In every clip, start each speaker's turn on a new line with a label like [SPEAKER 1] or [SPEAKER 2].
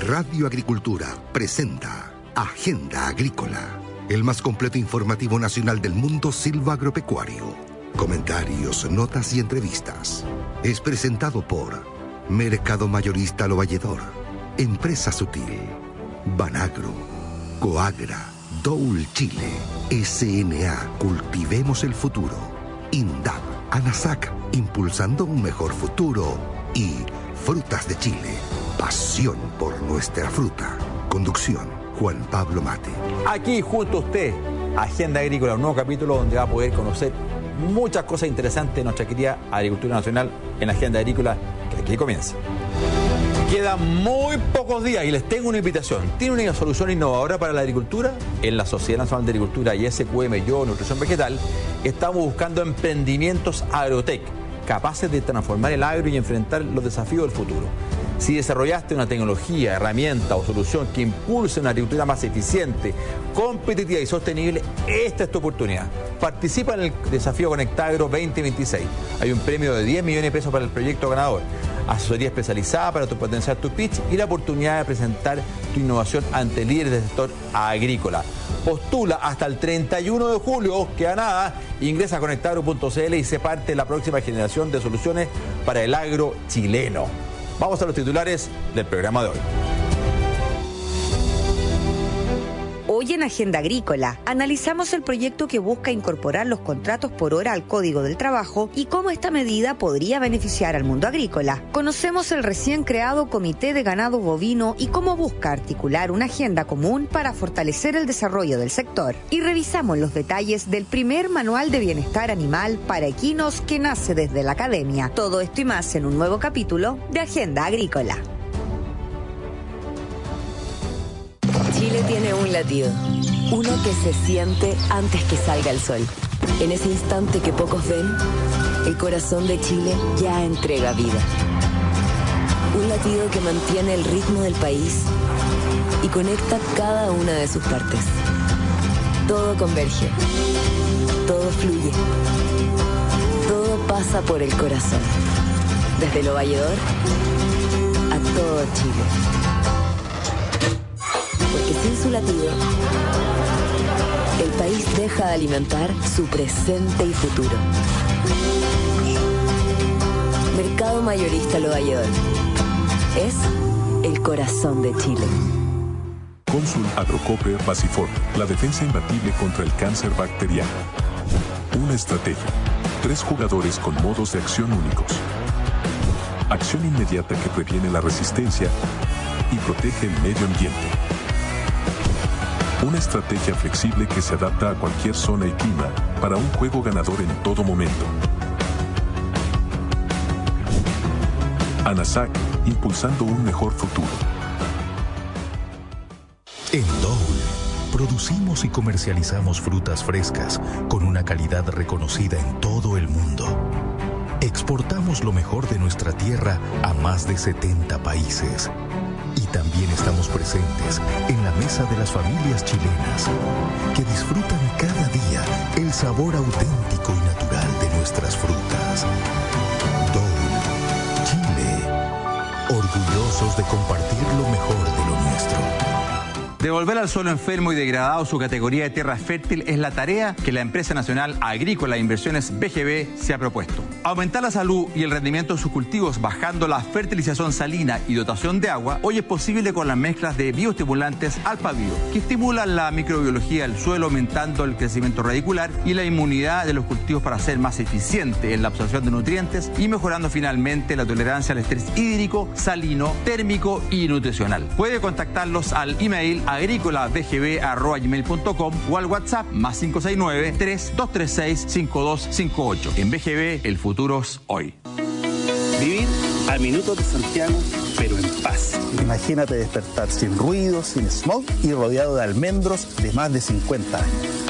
[SPEAKER 1] Radio Agricultura presenta Agenda Agrícola, el más completo informativo nacional del mundo silvagropecuario. Comentarios, notas y entrevistas. Es presentado por Mercado Mayorista Lo Valledor, Empresa Sutil, Banagro, Coagra, Doul Chile, SNA Cultivemos el Futuro, INDAP, ANASAC Impulsando un Mejor Futuro y Frutas de Chile, pasión por nuestra fruta. Conducción, Juan Pablo Mate.
[SPEAKER 2] Aquí junto a usted, Agenda Agrícola, un nuevo capítulo donde va a poder conocer muchas cosas interesantes de nuestra querida agricultura nacional en Agenda Agrícola, que aquí comienza. Quedan muy pocos días y les tengo una invitación. ¿Tiene una solución innovadora para la agricultura? En la Sociedad Nacional de Agricultura y SQM Yo Nutrición Vegetal estamos buscando emprendimientos agrotech capaces de transformar el agro y enfrentar los desafíos del futuro. Si desarrollaste una tecnología, herramienta o solución que impulse una agricultura más eficiente, competitiva y sostenible, esta es tu oportunidad. Participa en el desafío Conectagro 2026. Hay un premio de 10 millones de pesos para el proyecto ganador, asesoría especializada para potenciar tu pitch y la oportunidad de presentar tu innovación ante líderes del sector agrícola. Postula hasta el 31 de julio, queda nada, ingresa a conectagro.cl y sé parte de la próxima generación de soluciones para el agro chileno. Vamos a los titulares del programa de hoy.
[SPEAKER 3] Hoy en Agenda Agrícola analizamos el proyecto que busca incorporar los contratos por hora al Código del Trabajo y cómo esta medida podría beneficiar al mundo agrícola. Conocemos el recién creado Comité de Ganado Bovino y cómo busca articular una agenda común para fortalecer el desarrollo del sector. Y revisamos los detalles del primer manual de bienestar animal para equinos que nace desde la academia. Todo esto y más en un nuevo capítulo de Agenda Agrícola.
[SPEAKER 4] Chile tiene un latido, uno que se siente antes que salga el sol. En ese instante que pocos ven, el corazón de Chile ya entrega vida. Un latido que mantiene el ritmo del país y conecta cada una de sus partes. Todo converge, todo fluye, todo pasa por el corazón. Desde Lo Valledor a todo Chile. Porque sin su latido, el país deja de alimentar su presente y futuro. Mercado Mayorista Lo Valledor es el corazón de Chile.
[SPEAKER 5] Consul Agrocope Basifor, la defensa imbatible contra el cáncer bacteriano. Una estrategia, 3 jugadores con modos de acción únicos. Acción inmediata que previene la resistencia y protege el medio ambiente. Una estrategia flexible que se adapta a cualquier zona y clima para un juego ganador en todo momento. ANASAC, impulsando un mejor futuro.
[SPEAKER 6] En Doul, producimos y comercializamos frutas frescas con una calidad reconocida en todo el mundo. Exportamos lo mejor de nuestra tierra a más de 70 países. Y también estamos presentes en la mesa de las familias chilenas que disfrutan cada día el sabor auténtico y natural de nuestras frutas. Doul, Chile, orgullosos de compartir lo mejor de lo nuestro.
[SPEAKER 2] Devolver al suelo enfermo y degradado su categoría de tierra fértil es la tarea que la Empresa Nacional Agrícola e Inversiones BGB se ha propuesto. Aumentar la salud y el rendimiento de sus cultivos bajando la fertilización salina y dotación de agua hoy es posible con las mezclas de bioestimulantes Alpha-Bio, que estimulan la microbiología del suelo aumentando el crecimiento radicular y la inmunidad de los cultivos para ser más eficiente en la absorción de nutrientes y mejorando finalmente la tolerancia al estrés hídrico, salino, térmico y nutricional. Puede contactarlos al email agricolabgb@gmail.com o al WhatsApp más 569-3236-5258. En BGB, el futuro es hoy.
[SPEAKER 7] Vivir a minutos de Santiago, pero en paz. Imagínate despertar sin ruido, sin smog y rodeado de almendros de más de 50 años.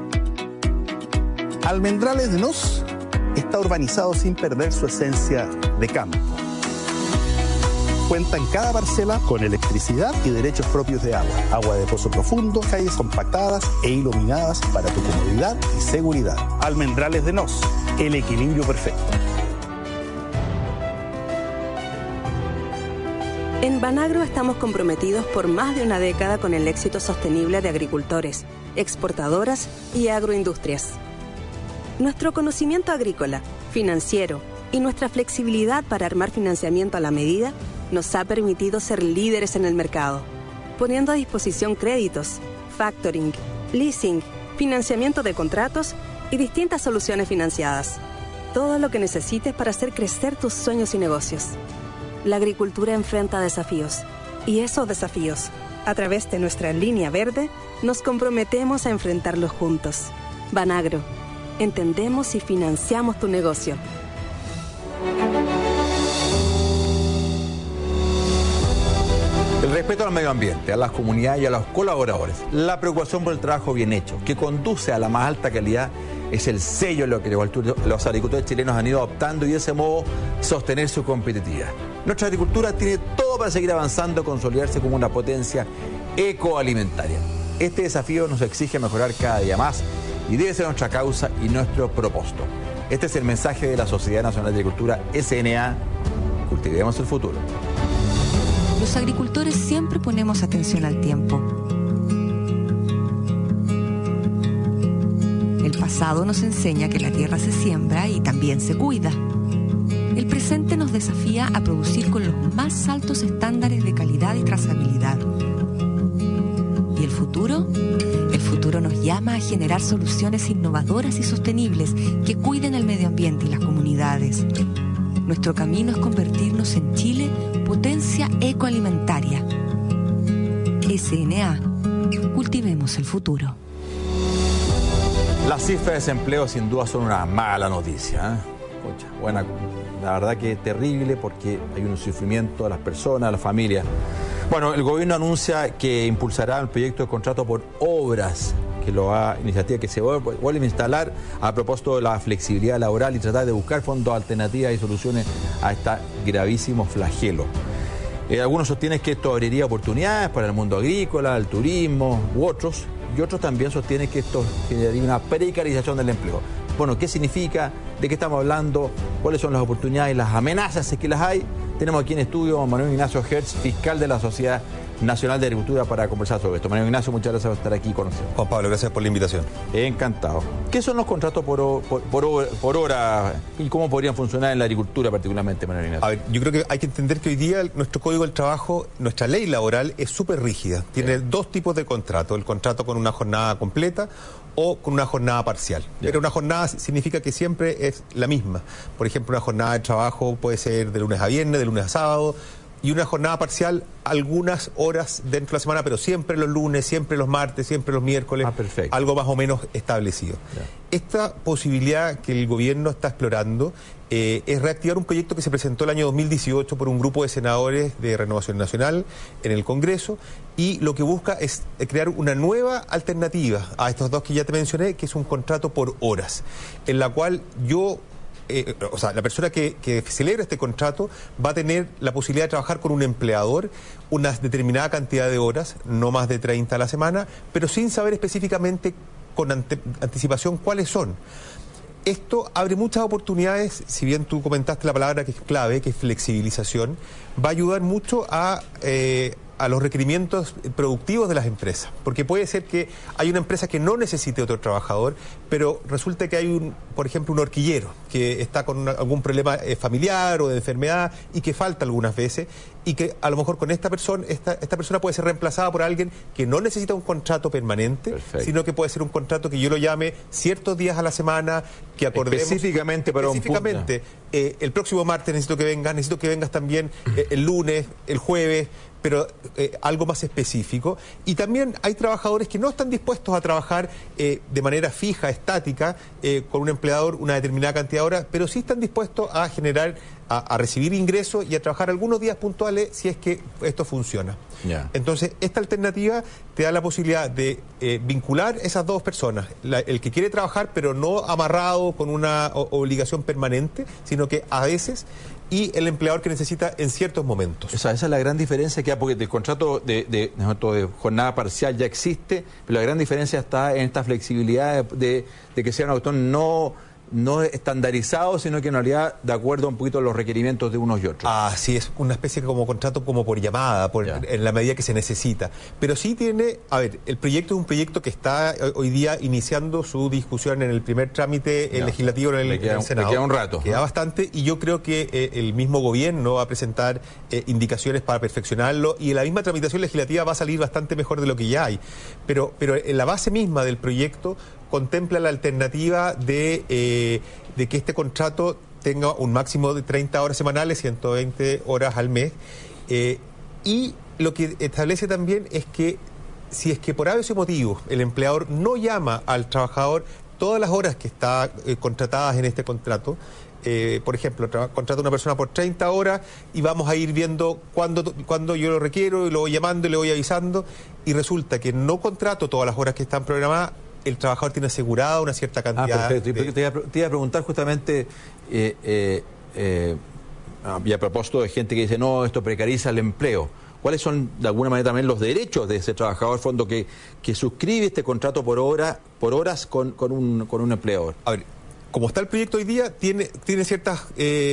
[SPEAKER 7] Almendrales de Nos está urbanizado sin perder su esencia de campo. Cuenta en cada parcela con electricidad y derechos propios de agua. Agua de pozo profundo, calles compactadas e iluminadas para tu comodidad y seguridad. Almendrales de Nos, el equilibrio perfecto.
[SPEAKER 8] En Banagro estamos comprometidos por más de una década con el éxito sostenible de agricultores, exportadoras y agroindustrias. Nuestro conocimiento agrícola, financiero y nuestra flexibilidad para armar financiamiento a la medida nos ha permitido ser líderes en el mercado, poniendo a disposición créditos, factoring, leasing, financiamiento de contratos y distintas soluciones financiadas. Todo lo que necesites para hacer crecer tus sueños y negocios. La agricultura enfrenta desafíos y esos desafíos, a través de nuestra línea verde, nos comprometemos a enfrentarlos juntos. Banagro, entendemos y financiamos tu negocio.
[SPEAKER 2] El respeto al medio ambiente, a las comunidades y a los colaboradores, la preocupación por el trabajo bien hecho, que conduce a la más alta calidad, es el sello en lo que los agricultores chilenos han ido adoptando y de ese modo sostener su competitividad. Nuestra agricultura tiene todo para seguir avanzando y consolidarse como una potencia ecoalimentaria. Este desafío nos exige mejorar cada día más y debe ser nuestra causa y nuestro propósito. Este es el mensaje de la Sociedad Nacional de Agricultura, SNA. Cultivemos el futuro.
[SPEAKER 3] Los agricultores siempre ponemos atención al tiempo. El pasado nos enseña que la tierra se siembra y también se cuida. El presente nos desafía a producir con los más altos estándares de calidad y trazabilidad. ¿Y el futuro? El futuro nos llama a generar soluciones innovadoras y sostenibles que cuiden el medio ambiente y las comunidades. Nuestro camino es convertirnos en Chile potencia ecoalimentaria. SNA. Cultivemos el futuro.
[SPEAKER 2] Las cifras de desempleo sin duda son una mala noticia, ¿eh? Pucha, buena, la verdad que es terrible porque hay un sufrimiento a las personas, a las familias. Bueno, el gobierno anuncia que impulsará el proyecto de contrato por obras, que iniciativa que se vuelve a instalar a propósito de la flexibilidad laboral y tratar de buscar fondos alternativas y soluciones a este gravísimo flagelo. Algunos sostienen que esto abriría oportunidades para el mundo agrícola, el turismo u otros, y otros también sostienen que esto generaría una precarización del empleo. Bueno, ¿qué significa? ¿De qué estamos hablando? ¿Cuáles son las oportunidades y las amenazas si es que las hay? Tenemos aquí en estudio a Manuel Ignacio Hertz, fiscal de la Sociedad Nacional de Agricultura, para conversar sobre esto. Manuel Ignacio, muchas gracias por estar aquí con nosotros.
[SPEAKER 9] Juan Pablo, gracias por la invitación.
[SPEAKER 2] Encantado. ¿Qué son los contratos por hora y cómo podrían funcionar en la agricultura particularmente, Manuel Ignacio?
[SPEAKER 9] A ver, yo creo que hay que entender que hoy día nuestro Código del Trabajo, nuestra ley laboral es súper rígida. Tiene dos tipos de contrato: el contrato con una jornada completa o con una jornada parcial. Pero una jornada significa que siempre es la misma. Por ejemplo, una jornada de trabajo puede ser de lunes a viernes, de lunes a sábado, y una jornada parcial algunas horas dentro de la semana, pero siempre los lunes, siempre los martes, siempre los miércoles, algo más o menos establecido. Esta posibilidad que el gobierno está explorando es reactivar un proyecto que se presentó el año 2018 por un grupo de senadores de Renovación Nacional en el Congreso, y lo que busca es crear una nueva alternativa a estos dos que ya te mencioné, que es un contrato por horas, en la cual la persona que celebra este contrato va a tener la posibilidad de trabajar con un empleador una determinada cantidad de horas, no más de 30 a la semana, pero sin saber específicamente con anticipación cuáles son. Esto abre muchas oportunidades, si bien tú comentaste la palabra que es clave, que es flexibilización, va a ayudar mucho a los requerimientos productivos de las empresas, porque puede ser que hay una empresa que no necesite otro trabajador, pero resulta que hay por ejemplo, un horquillero que está con algún problema familiar o de enfermedad y que falta algunas veces, y que a lo mejor con esta persona puede ser reemplazada por alguien que no necesita un contrato permanente, sino que puede ser un contrato que yo lo llame ciertos días a la semana, que acordemos
[SPEAKER 2] específicamente para un punto.
[SPEAKER 9] El próximo martes necesito que vengas también el lunes, el jueves, pero algo más específico. Y también hay trabajadores que no están dispuestos a trabajar de manera fija, estática, con un empleador una determinada cantidad de horas, pero sí están dispuestos a generar, a recibir ingresos y a trabajar algunos días puntuales si es que esto funciona. Entonces, esta alternativa te da la posibilidad de vincular esas dos personas, el que quiere trabajar pero no amarrado con una obligación permanente, sino que a veces, y el empleador que necesita en ciertos momentos.
[SPEAKER 2] Esa es la gran diferencia que hay, porque el contrato de jornada parcial ya existe, pero la gran diferencia está en esta flexibilidad de que sea un autor no no estandarizado, sino que en realidad de acuerdo un poquito a los requerimientos de unos y otros.
[SPEAKER 9] Sí, es una especie de como contrato como por llamada, en la medida que se necesita. Pero sí tiene, el proyecto es un proyecto que está hoy día iniciando su discusión en el primer trámite legislativo en el Senado.
[SPEAKER 2] Le queda un rato.
[SPEAKER 9] Queda bastante, y yo creo que el mismo gobierno va a presentar indicaciones para perfeccionarlo, y en la misma tramitación legislativa va a salir bastante mejor de lo que ya hay. Pero en la base misma del proyecto contempla la alternativa de que este contrato tenga un máximo de 30 horas semanales, 120 horas al mes, y lo que establece también es que si es que por ese motivo el empleador no llama al trabajador todas las horas que está contratadas en este contrato, por ejemplo, contrata a una persona por 30 horas y vamos a ir viendo cuándo yo lo requiero, y lo voy llamando y le voy avisando, y resulta que no contrato todas las horas que están programadas, el trabajador tiene asegurada una cierta cantidad.
[SPEAKER 2] Perfecto. Te iba a preguntar justamente, y a propósito de gente que dice, no, esto precariza el empleo. ¿Cuáles son, de alguna manera, también los derechos de ese trabajador, fondo, que suscribe este contrato por horas con un empleador?
[SPEAKER 9] Como está el proyecto hoy día, tiene ciertas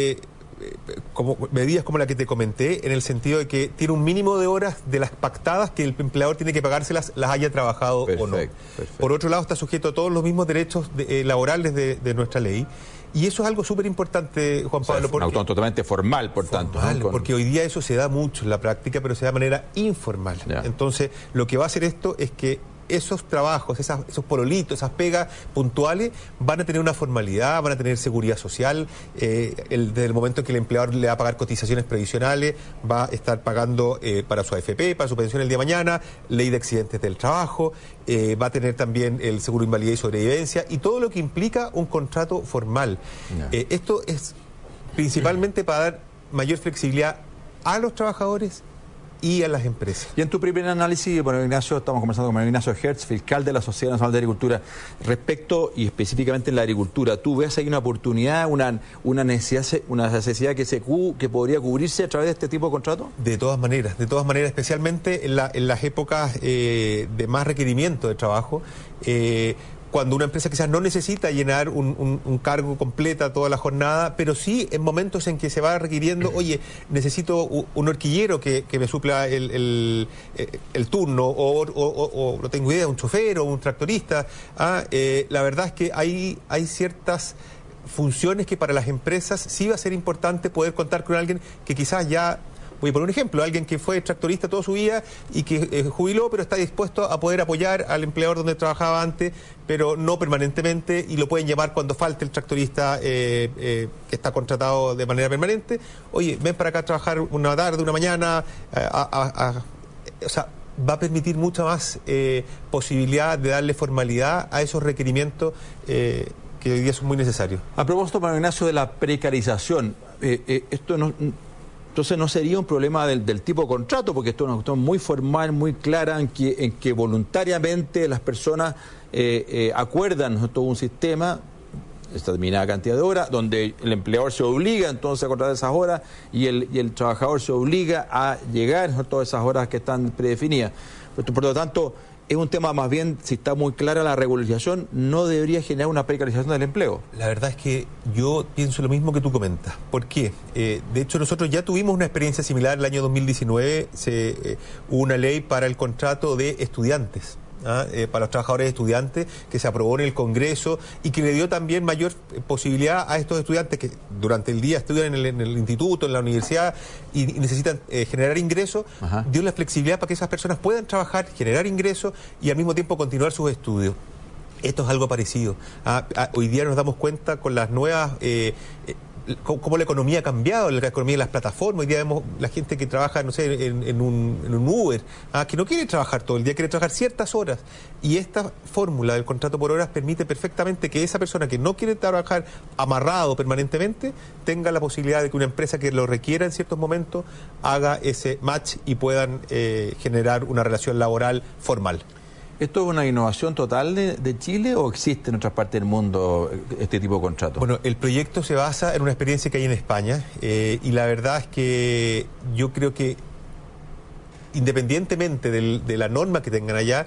[SPEAKER 9] como medidas como la que te comenté, en el sentido de que tiene un mínimo de horas de las pactadas que el empleador tiene que pagárselas, las haya trabajado o no. Por otro lado, está sujeto a todos los mismos derechos laborales de nuestra ley. Y eso es algo súper importante, Juan Pablo.
[SPEAKER 2] Es un autónomo totalmente formal, por tanto.
[SPEAKER 9] Porque hoy día eso se da mucho en la práctica, pero se da de manera informal. Entonces, lo que va a hacer esto es que esos trabajos, esos porolitos, esas pegas puntuales, van a tener una formalidad, van a tener seguridad social. Desde el momento en que el empleador le va a pagar cotizaciones previsionales, va a estar pagando para su AFP, para su pensión el día de mañana, ley de accidentes del trabajo, va a tener también el seguro de invalidez y sobrevivencia, y todo lo que implica un contrato formal. Esto es principalmente para dar mayor flexibilidad a los trabajadores y a las empresas.
[SPEAKER 2] Y en tu primer análisis, bueno, Ignacio, estamos conversando con Manuel Ignacio Hertz, fiscal de la Sociedad Nacional de Agricultura, respecto y específicamente en la agricultura, ¿tú ves ahí una oportunidad, una necesidad que podría cubrirse a través de este tipo de contrato?
[SPEAKER 9] De todas maneras, especialmente en las épocas de más requerimiento de trabajo, cuando una empresa quizás no necesita llenar un cargo completa toda la jornada, pero sí en momentos en que se va requiriendo, oye, necesito un horquillero que me supla el turno, o no tengo idea, un chofer o un tractorista. La verdad es que hay ciertas funciones que para las empresas sí va a ser importante poder contar con alguien que quizás ya... Voy a poner un ejemplo, alguien que fue tractorista toda su vida y que jubiló, pero está dispuesto a poder apoyar al empleador donde trabajaba antes, pero no permanentemente, y lo pueden llamar cuando falte el tractorista que está contratado de manera permanente. Oye, ven para acá a trabajar una tarde, una mañana, o sea, va a permitir mucha más posibilidad de darle formalidad a esos requerimientos que hoy día son muy necesarios.
[SPEAKER 2] A propósito, Manuel Ignacio, de la precarización, esto no... Entonces no sería un problema del tipo de contrato, porque esto es una cuestión muy formal, muy clara, en que voluntariamente las personas acuerdan todo un sistema, esta determinada cantidad de horas, donde el empleador se obliga entonces a contratar esas horas y el trabajador se obliga a llegar a todas esas horas que están predefinidas. Por lo tanto, es un tema más bien, si está muy clara la regularización, no debería generar una precarización del empleo.
[SPEAKER 9] La verdad es que yo pienso lo mismo que tú comentas. ¿Por qué? De hecho, nosotros ya tuvimos una experiencia similar el año 2019. Hubo una ley para el contrato de estudiantes. Para los trabajadores estudiantes, que se aprobó en el Congreso y que le dio también mayor posibilidad a estos estudiantes que durante el día estudian en el instituto, en la universidad y necesitan generar ingresos. Dio la flexibilidad para que esas personas puedan trabajar, generar ingresos y al mismo tiempo continuar sus estudios. Esto es algo parecido. Hoy día nos damos cuenta con las nuevas... cómo la economía ha cambiado, la economía de las plataformas. Hoy día vemos la gente que trabaja, no sé, en un Uber, que no quiere trabajar todo el día, quiere trabajar ciertas horas. Y esta fórmula del contrato por horas permite perfectamente que esa persona que no quiere trabajar amarrado permanentemente tenga la posibilidad de que una empresa que lo requiera en ciertos momentos haga ese match y puedan generar una relación laboral formal.
[SPEAKER 2] ¿Esto es una innovación total de Chile o existe en otras partes del mundo este tipo de contrato?
[SPEAKER 9] Bueno, el proyecto se basa en una experiencia que hay en España y la verdad es que yo creo que independientemente de la norma que tengan allá,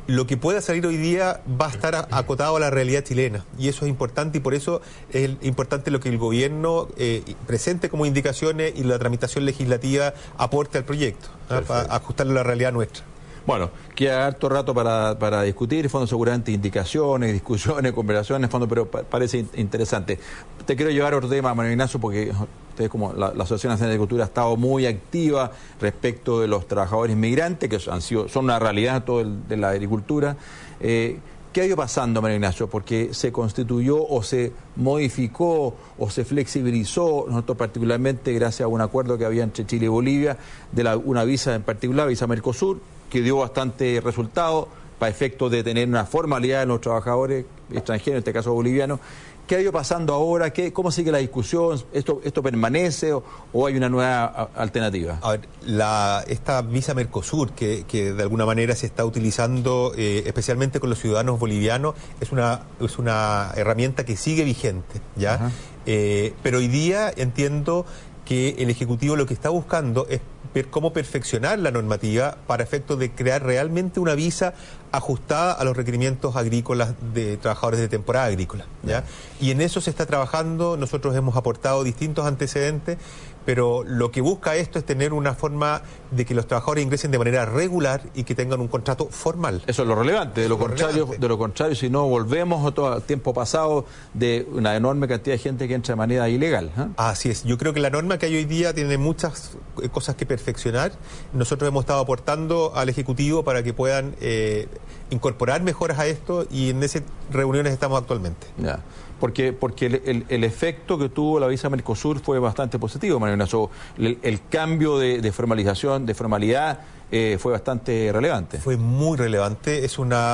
[SPEAKER 9] lo que pueda salir hoy día va a estar acotado a la realidad chilena, y eso es importante, y por eso es importante lo que el gobierno presente como indicaciones y la tramitación legislativa aporte al proyecto, para ajustarlo a la realidad nuestra.
[SPEAKER 2] Bueno, queda harto rato para discutir, fondo seguramente indicaciones, discusiones, conversaciones, fondo, pero parece interesante. Te quiero llevar a otro tema, Manuel Ignacio, porque ustedes, como la Asociación Nacional de Agricultura ha estado muy activa respecto de los trabajadores migrantes, que son una realidad de la agricultura. ¿Qué ha ido pasando, Manuel Ignacio? Porque se constituyó o se modificó o se flexibilizó, nosotros particularmente gracias a un acuerdo que había entre Chile y Bolivia, de una visa en particular, visa Mercosur, que dio bastante resultado para efectos de tener una formalidad en los trabajadores extranjeros, en este caso bolivianos. ¿Qué ha ido pasando ahora? ¿Cómo sigue la discusión? ¿Esto permanece o hay una nueva alternativa?
[SPEAKER 9] A ver, esta visa Mercosur, que de alguna manera se está utilizando especialmente con los ciudadanos bolivianos, es una herramienta que sigue vigente, ¿ya? Pero hoy día entiendo que el Ejecutivo lo que está buscando es ver cómo perfeccionar la normativa para efectos de crear realmente una visa ajustada a los requerimientos agrícolas de trabajadores de temporada agrícola, ¿ya? Y en eso se está trabajando. Nosotros hemos aportado distintos antecedentes, pero lo que busca esto es tener una forma de que los trabajadores ingresen de manera regular y que tengan un contrato formal.
[SPEAKER 2] Eso es lo relevante. De lo contrario, si no volvemos al tiempo pasado de una enorme cantidad de gente que entra de manera ilegal.
[SPEAKER 9] Así es. Yo creo que la norma que hay hoy día tiene muchas cosas que perfeccionar. Nosotros hemos estado aportando al Ejecutivo para que puedan incorporar mejoras a esto, y en esas reuniones estamos actualmente.
[SPEAKER 2] Ya. Porque el efecto que tuvo la visa Mercosur fue bastante positivo, Manuel Ignacio. El cambio de formalización, de formalidad, fue bastante relevante.
[SPEAKER 9] Fue muy relevante.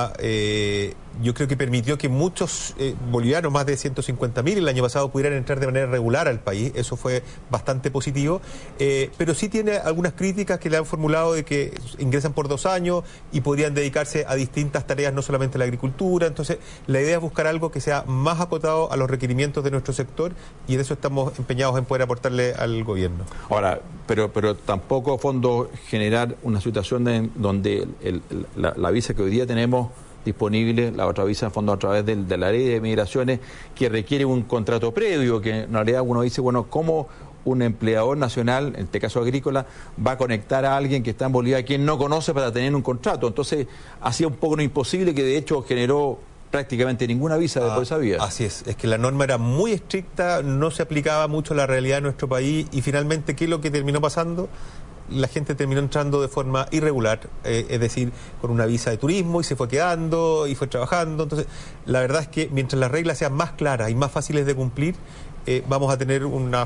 [SPEAKER 9] Yo creo que permitió que muchos bolivianos, más de 150.000 el año pasado, pudieran entrar de manera regular al país. Eso fue bastante positivo. Pero sí tiene algunas críticas que le han formulado de que ingresan por 2 años y podrían dedicarse a distintas tareas, no solamente la agricultura. Entonces, la idea es buscar algo que sea más acotado a los requerimientos de nuestro sector, y en eso estamos empeñados en poder aportarle al gobierno.
[SPEAKER 2] Ahora, pero tampoco, fondo, generar una situación donde la visa que hoy día tenemos disponible, la otra visa, en fondo, a través de la ley de migraciones, que requiere un contrato previo, que en realidad uno dice, bueno, ¿cómo un empleador nacional, en este caso agrícola, va a conectar a alguien que está en Bolivia, a quien no conoce, para tener un contrato? Entonces, hacía un poco lo imposible, que de hecho generó prácticamente ninguna visa por esa vía.
[SPEAKER 9] Así es que la norma era muy estricta, no se aplicaba mucho a la realidad de nuestro país, y finalmente, ¿qué es lo que terminó pasando? La gente terminó entrando de forma irregular, es decir, con una visa de turismo, y se fue quedando y fue trabajando. Entonces, la verdad es que mientras las reglas sean más claras y más fáciles de cumplir, vamos a tener una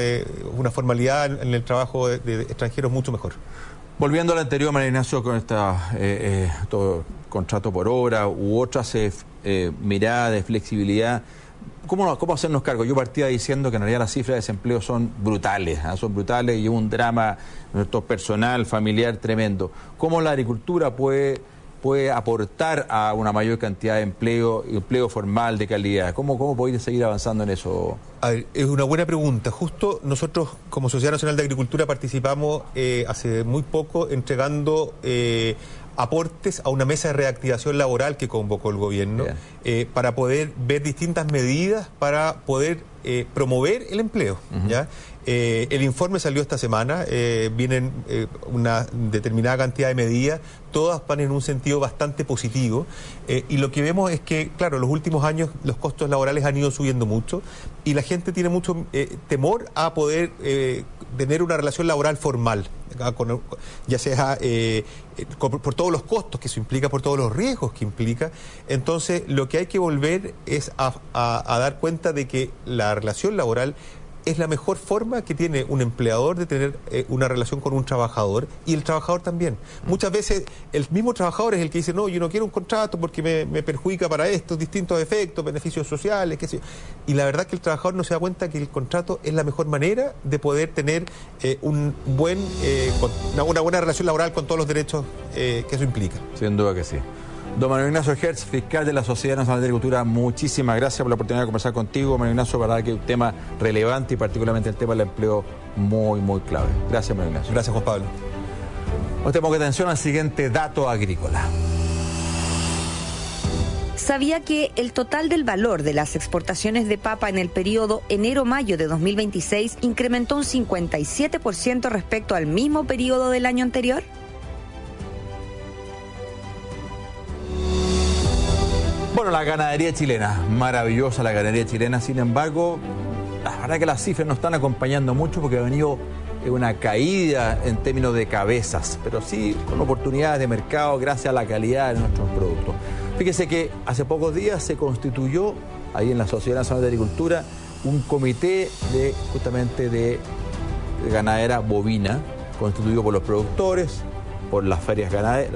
[SPEAKER 9] formalidad en el trabajo de extranjeros mucho mejor.
[SPEAKER 2] Volviendo al anterior, Manuel Ignacio, con todo contrato por hora u otras miradas de flexibilidad, ¿cómo hacernos cargo? Yo partía diciendo que en realidad las cifras de desempleo son brutales, y un drama nuestro personal, familiar tremendo. ¿Cómo la agricultura puede aportar a una mayor cantidad de empleo formal de calidad? ¿Cómo podéis seguir avanzando en eso?
[SPEAKER 9] A ver, es una buena pregunta. Justo nosotros, como Sociedad Nacional de Agricultura, participamos hace muy poco entregando aportes a una mesa de reactivación laboral que convocó el gobierno, para poder ver distintas medidas para poder promover el empleo. ¿Ya? El informe salió esta semana, vienen una determinada cantidad de medidas, todas van en un sentido bastante positivo, y lo que vemos es que, claro, en los últimos años los costos laborales han ido subiendo mucho, y la gente tiene mucho temor a poder tener una relación laboral formal, ya sea por todos los costos que eso implica, por todos los riesgos que implica. Entonces, lo que hay que volver es a dar cuenta de que la relación laboral es la mejor forma que tiene un empleador de tener una relación con un trabajador, y el trabajador también. Muchas veces el mismo trabajador es el que dice, no, yo no quiero un contrato porque me perjudica para estos distintos efectos, beneficios sociales, qué sé yo. Y la verdad es que el trabajador no se da cuenta que el contrato es la mejor manera de poder tener una buena relación laboral con todos los derechos que eso implica.
[SPEAKER 2] Sin duda que sí. Don Manuel Ignacio Hertz, fiscal de la Sociedad Nacional de Agricultura, muchísimas gracias por la oportunidad de conversar contigo, Manuel Ignacio. Para que es un tema relevante, y particularmente el tema del empleo muy, muy clave. Gracias, Manuel Ignacio.
[SPEAKER 9] Gracias, Juan Pablo.
[SPEAKER 2] Nos tenemos que atención al siguiente dato agrícola.
[SPEAKER 3] ¿Sabía que el total del valor de las exportaciones de papa en el periodo enero-mayo de 2026 incrementó un 57% respecto al mismo periodo del año anterior?
[SPEAKER 2] Bueno, la ganadería chilena, maravillosa la ganadería chilena, sin embargo, la verdad que las cifras no están acompañando mucho porque ha venido una caída en términos de cabezas, pero sí con oportunidades de mercado gracias a la calidad de nuestros productos. Fíjese que hace pocos días se constituyó ahí en la Sociedad Nacional de Agricultura un comité justamente de ganadera bovina, constituido por los productores, por las ferias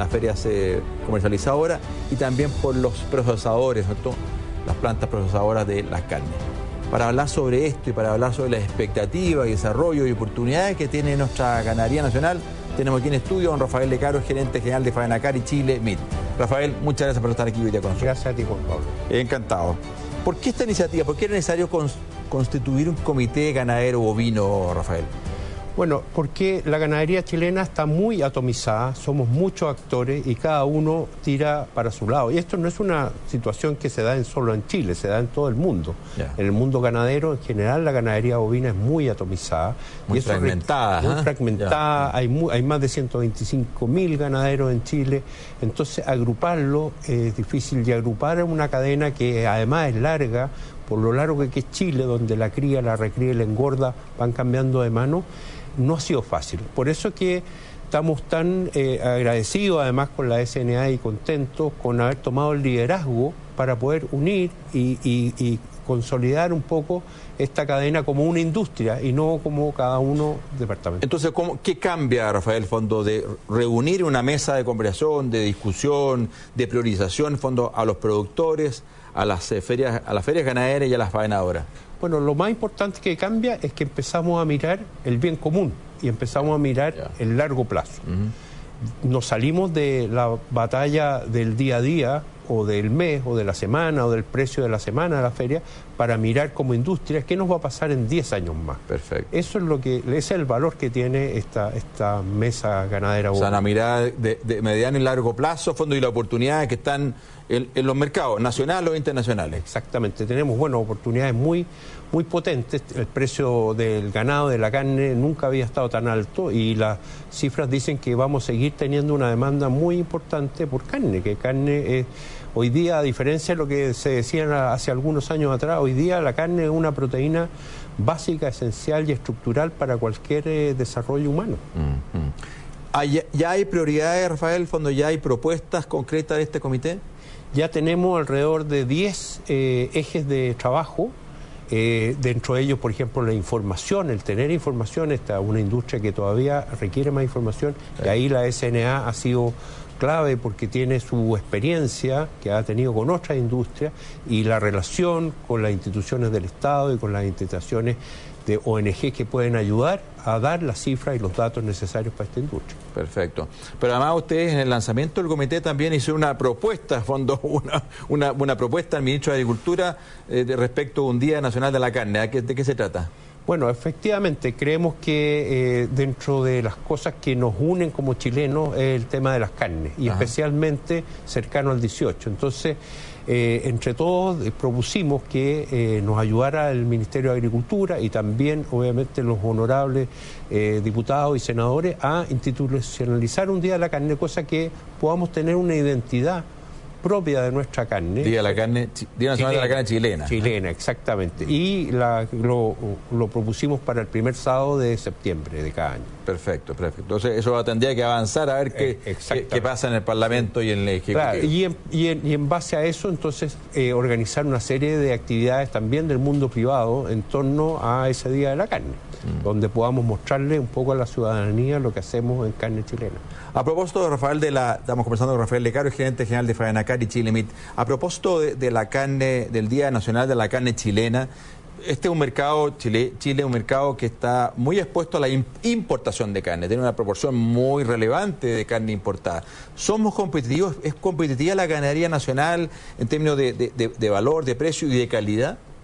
[SPEAKER 2] comercializadoras y también por los procesadores, ¿no? Las plantas procesadoras de las carnes. Para hablar sobre esto y para hablar sobre las expectativas y desarrollo y oportunidades que tiene nuestra ganadería nacional, tenemos aquí en estudio a don Rafael Lecaro, gerente general de Faenacari Chile MIT. Rafael, muchas gracias por estar aquí hoy día con nosotros.
[SPEAKER 10] Gracias a ti, Juan Pablo.
[SPEAKER 2] Encantado. ¿Por qué esta iniciativa? ¿Por qué era necesario constituir un comité ganadero bovino, Rafael?
[SPEAKER 10] Bueno, porque la ganadería chilena está muy atomizada, somos muchos actores y cada uno tira para su lado. Y esto no es una situación que se da solo en Chile, se da en todo el mundo. Yeah. En el mundo ganadero, en general, la ganadería bovina es muy atomizada.
[SPEAKER 2] Muy fragmentada.
[SPEAKER 10] Muy fragmentada, yeah. Hay más de 125.000 ganaderos en Chile. Entonces, agruparlo es difícil y agrupar en una cadena que además es larga, por lo largo que es Chile, donde la cría, la recría y la engorda van cambiando de mano, no ha sido fácil. Por eso que estamos tan agradecidos además con la SNA y contentos con haber tomado el liderazgo para poder unir y consolidar un poco esta cadena como una industria y no como cada uno departamento.
[SPEAKER 2] Entonces, ¿qué cambia, Rafael, el fondo de reunir una mesa de conversación, de discusión, de priorización, en fondo, a los productores, a las ferias ganaderas y a las faenadoras?
[SPEAKER 10] Bueno, lo más importante que cambia es que empezamos a mirar el bien común y empezamos a mirar el largo plazo. Nos salimos de la batalla del día a día o del mes o de la semana o del precio de la semana de la feria para mirar como industria qué nos va a pasar en 10 años más.
[SPEAKER 2] Perfecto.
[SPEAKER 10] Eso es ese es el valor que tiene esta mesa ganadera.
[SPEAKER 2] O sea, una mirada de mediano y largo plazo, fondo y las oportunidades que están en los mercados nacionales o internacionales.
[SPEAKER 10] Exactamente, tenemos oportunidades muy potentes. El precio del ganado, de la carne, nunca había estado tan alto y las cifras dicen que vamos a seguir teniendo una demanda muy importante por carne, que carne es, hoy día, a diferencia de lo que se decía hace algunos años atrás, hoy día la carne es una proteína básica, esencial y estructural para cualquier desarrollo humano.
[SPEAKER 2] ¿Ya hay prioridades, Rafael? ¿Fondo ya hay propuestas concretas de este comité?
[SPEAKER 10] Ya tenemos alrededor de 10 ejes de trabajo. Dentro de ellos, por ejemplo, la información, el tener información, esta es una industria que todavía requiere más información, y ahí la SNA ha sido clave porque tiene su experiencia que ha tenido con otras industrias y la relación con las instituciones del Estado y con las instituciones de ONG que pueden ayudar a dar las cifras y los datos necesarios para esta industria.
[SPEAKER 2] Perfecto. Pero además ustedes en el lanzamiento del comité también hicieron una propuesta, fondo, una propuesta al ministro de Agricultura respecto a un Día Nacional de la Carne. ¿De qué se trata?
[SPEAKER 10] Bueno, efectivamente, creemos que dentro de las cosas que nos unen como chilenos es el tema de las carnes, y especialmente cercano al 18. Entonces, entre todos propusimos que nos ayudara el Ministerio de Agricultura y también, obviamente, los honorables diputados y senadores a institucionalizar un Día de la Carne, cosa que podamos tener una identidad propia de nuestra carne.
[SPEAKER 2] Día Nacional de la Carne chilena.
[SPEAKER 10] Chilena, exactamente. Y lo propusimos para el primer sábado de septiembre de cada año.
[SPEAKER 2] Perfecto. Entonces eso tendría que avanzar a ver qué pasa en el Parlamento y en el Ejecutivo.
[SPEAKER 10] Claro, y en base a eso, entonces, organizar una serie de actividades también del mundo privado en torno a ese Día de la Carne, donde podamos mostrarle un poco a la ciudadanía lo que hacemos en carne chilena.
[SPEAKER 2] A propósito, Rafael, estamos conversando con Rafael Lecaro, gerente general de Faenacari Chile MIT. A propósito de la carne, del Día Nacional de la Carne chilena, este es un mercado, Chile es un mercado que está muy expuesto a la importación de carne, tiene una proporción muy relevante de carne importada. ¿Somos competitivos? ¿Es competitiva la ganadería nacional en términos de valor, de precio y de calidad?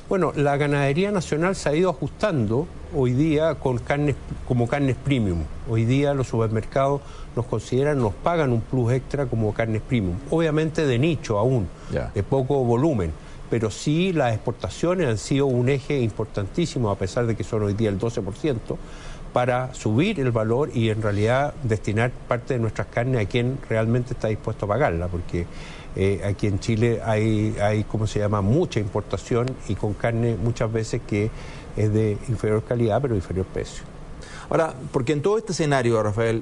[SPEAKER 10] Bueno, la ganadería nacional se ha ido ajustando hoy día con carnes, como carnes premium. Hoy día los supermercados nos pagan un plus extra como carnes premium. Obviamente de nicho aún, de poco volumen, pero sí las exportaciones han sido un eje importantísimo, a pesar de que son hoy día el 12%, para subir el valor y en realidad destinar parte de nuestras carnes a quien realmente está dispuesto a pagarla, porque aquí en Chile hay, ¿cómo se llama?, mucha importación y con carne muchas veces que es de inferior calidad pero inferior precio.
[SPEAKER 2] Ahora, porque en todo este escenario, Rafael,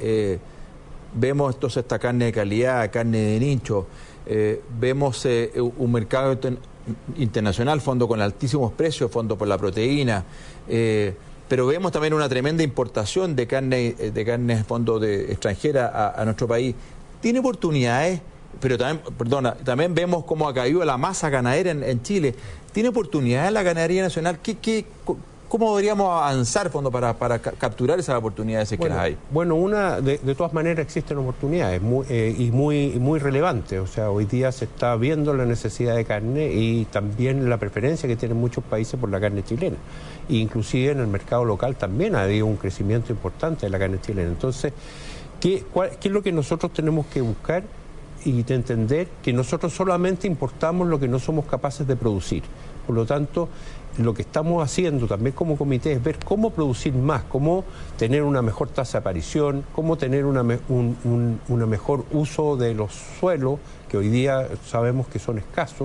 [SPEAKER 2] vemos entonces esta carne de calidad, carne de nicho, vemos un mercado internacional, fondo con altísimos precios, fondo por la proteína, pero vemos también una tremenda importación de carne fondo extranjera a nuestro país. ¿Tiene oportunidades? Pero también vemos cómo ha caído la masa ganadera en Chile. ¿Tiene oportunidades la ganadería nacional? ¿Cómo podríamos avanzar fondo para capturar esas oportunidades que las hay?
[SPEAKER 10] Bueno, de todas maneras existen oportunidades muy relevantes. O sea, hoy día se está viendo la necesidad de carne y también la preferencia que tienen muchos países por la carne chilena. E inclusive en el mercado local también ha habido un crecimiento importante de la carne chilena. Entonces, ¿qué es lo que nosotros tenemos que buscar? Y de entender que nosotros solamente importamos lo que no somos capaces de producir. Por lo tanto, lo que estamos haciendo también como comité es ver cómo producir más, cómo tener una mejor tasa de aparición, cómo tener una mejor uso de los suelos, que hoy día sabemos que son escasos,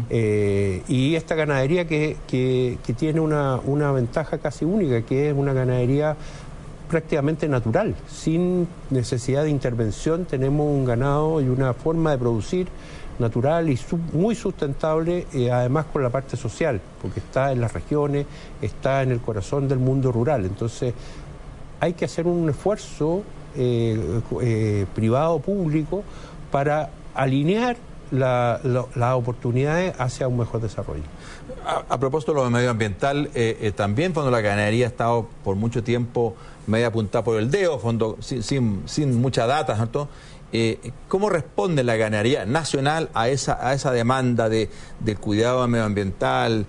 [SPEAKER 10] y esta ganadería que tiene una ventaja casi única, que es una ganadería prácticamente natural, sin necesidad de intervención. Tenemos un ganado y una forma de producir natural y muy sustentable, además con la parte social, porque está en las regiones, está en el corazón del mundo rural. Entonces hay que hacer un esfuerzo privado-público para alinear las oportunidades hacia un mejor desarrollo.
[SPEAKER 2] A propósito de lo medioambiental, también fondo la ganadería ha estado por mucho tiempo media apuntada por el dedo, fondo sin mucha data, ¿cierto? ¿Cómo responde la ganadería nacional a esa demanda del cuidado medioambiental,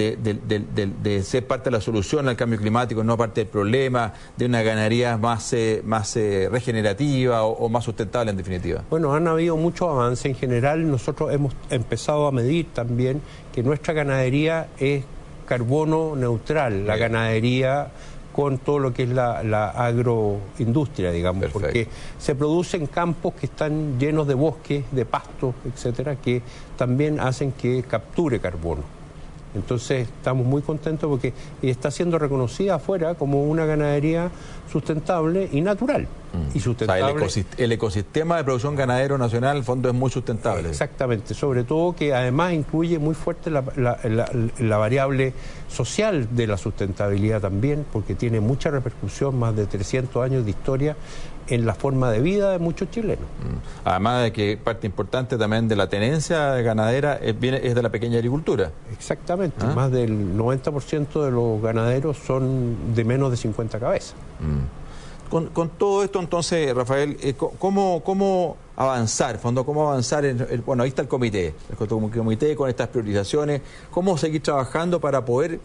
[SPEAKER 2] de ser parte de la solución al cambio climático, no parte del problema, de una ganadería más regenerativa o más sustentable en definitiva?
[SPEAKER 10] Bueno, han habido muchos avances. En general, nosotros hemos empezado a medir también que nuestra ganadería es carbono neutral, la ganadería con todo lo que es la agroindustria, digamos. Perfecto. Porque se producen campos que están llenos de bosques, de pastos, etcétera, que también hacen que capture carbono. Entonces estamos muy contentos porque está siendo reconocida afuera como una ganadería sustentable y natural. Y sustentable.
[SPEAKER 2] O sea, el ecosistema de producción ganadero nacional, en el fondo, es muy sustentable.
[SPEAKER 10] Exactamente, sobre todo que además incluye muy fuerte la variable social de la sustentabilidad también, porque tiene mucha repercusión, más de 300 años de historia en la forma de vida de muchos chilenos.
[SPEAKER 2] Además de que parte importante también de la tenencia ganadera es de la pequeña agricultura.
[SPEAKER 10] Exactamente, más del 90% de los ganaderos son de menos de 50 cabezas.
[SPEAKER 2] Con todo esto, entonces, Rafael, ¿cómo avanzar? ¿Cómo avanzar? Bueno, ahí está el comité con estas priorizaciones. ¿Cómo seguir trabajando para poder,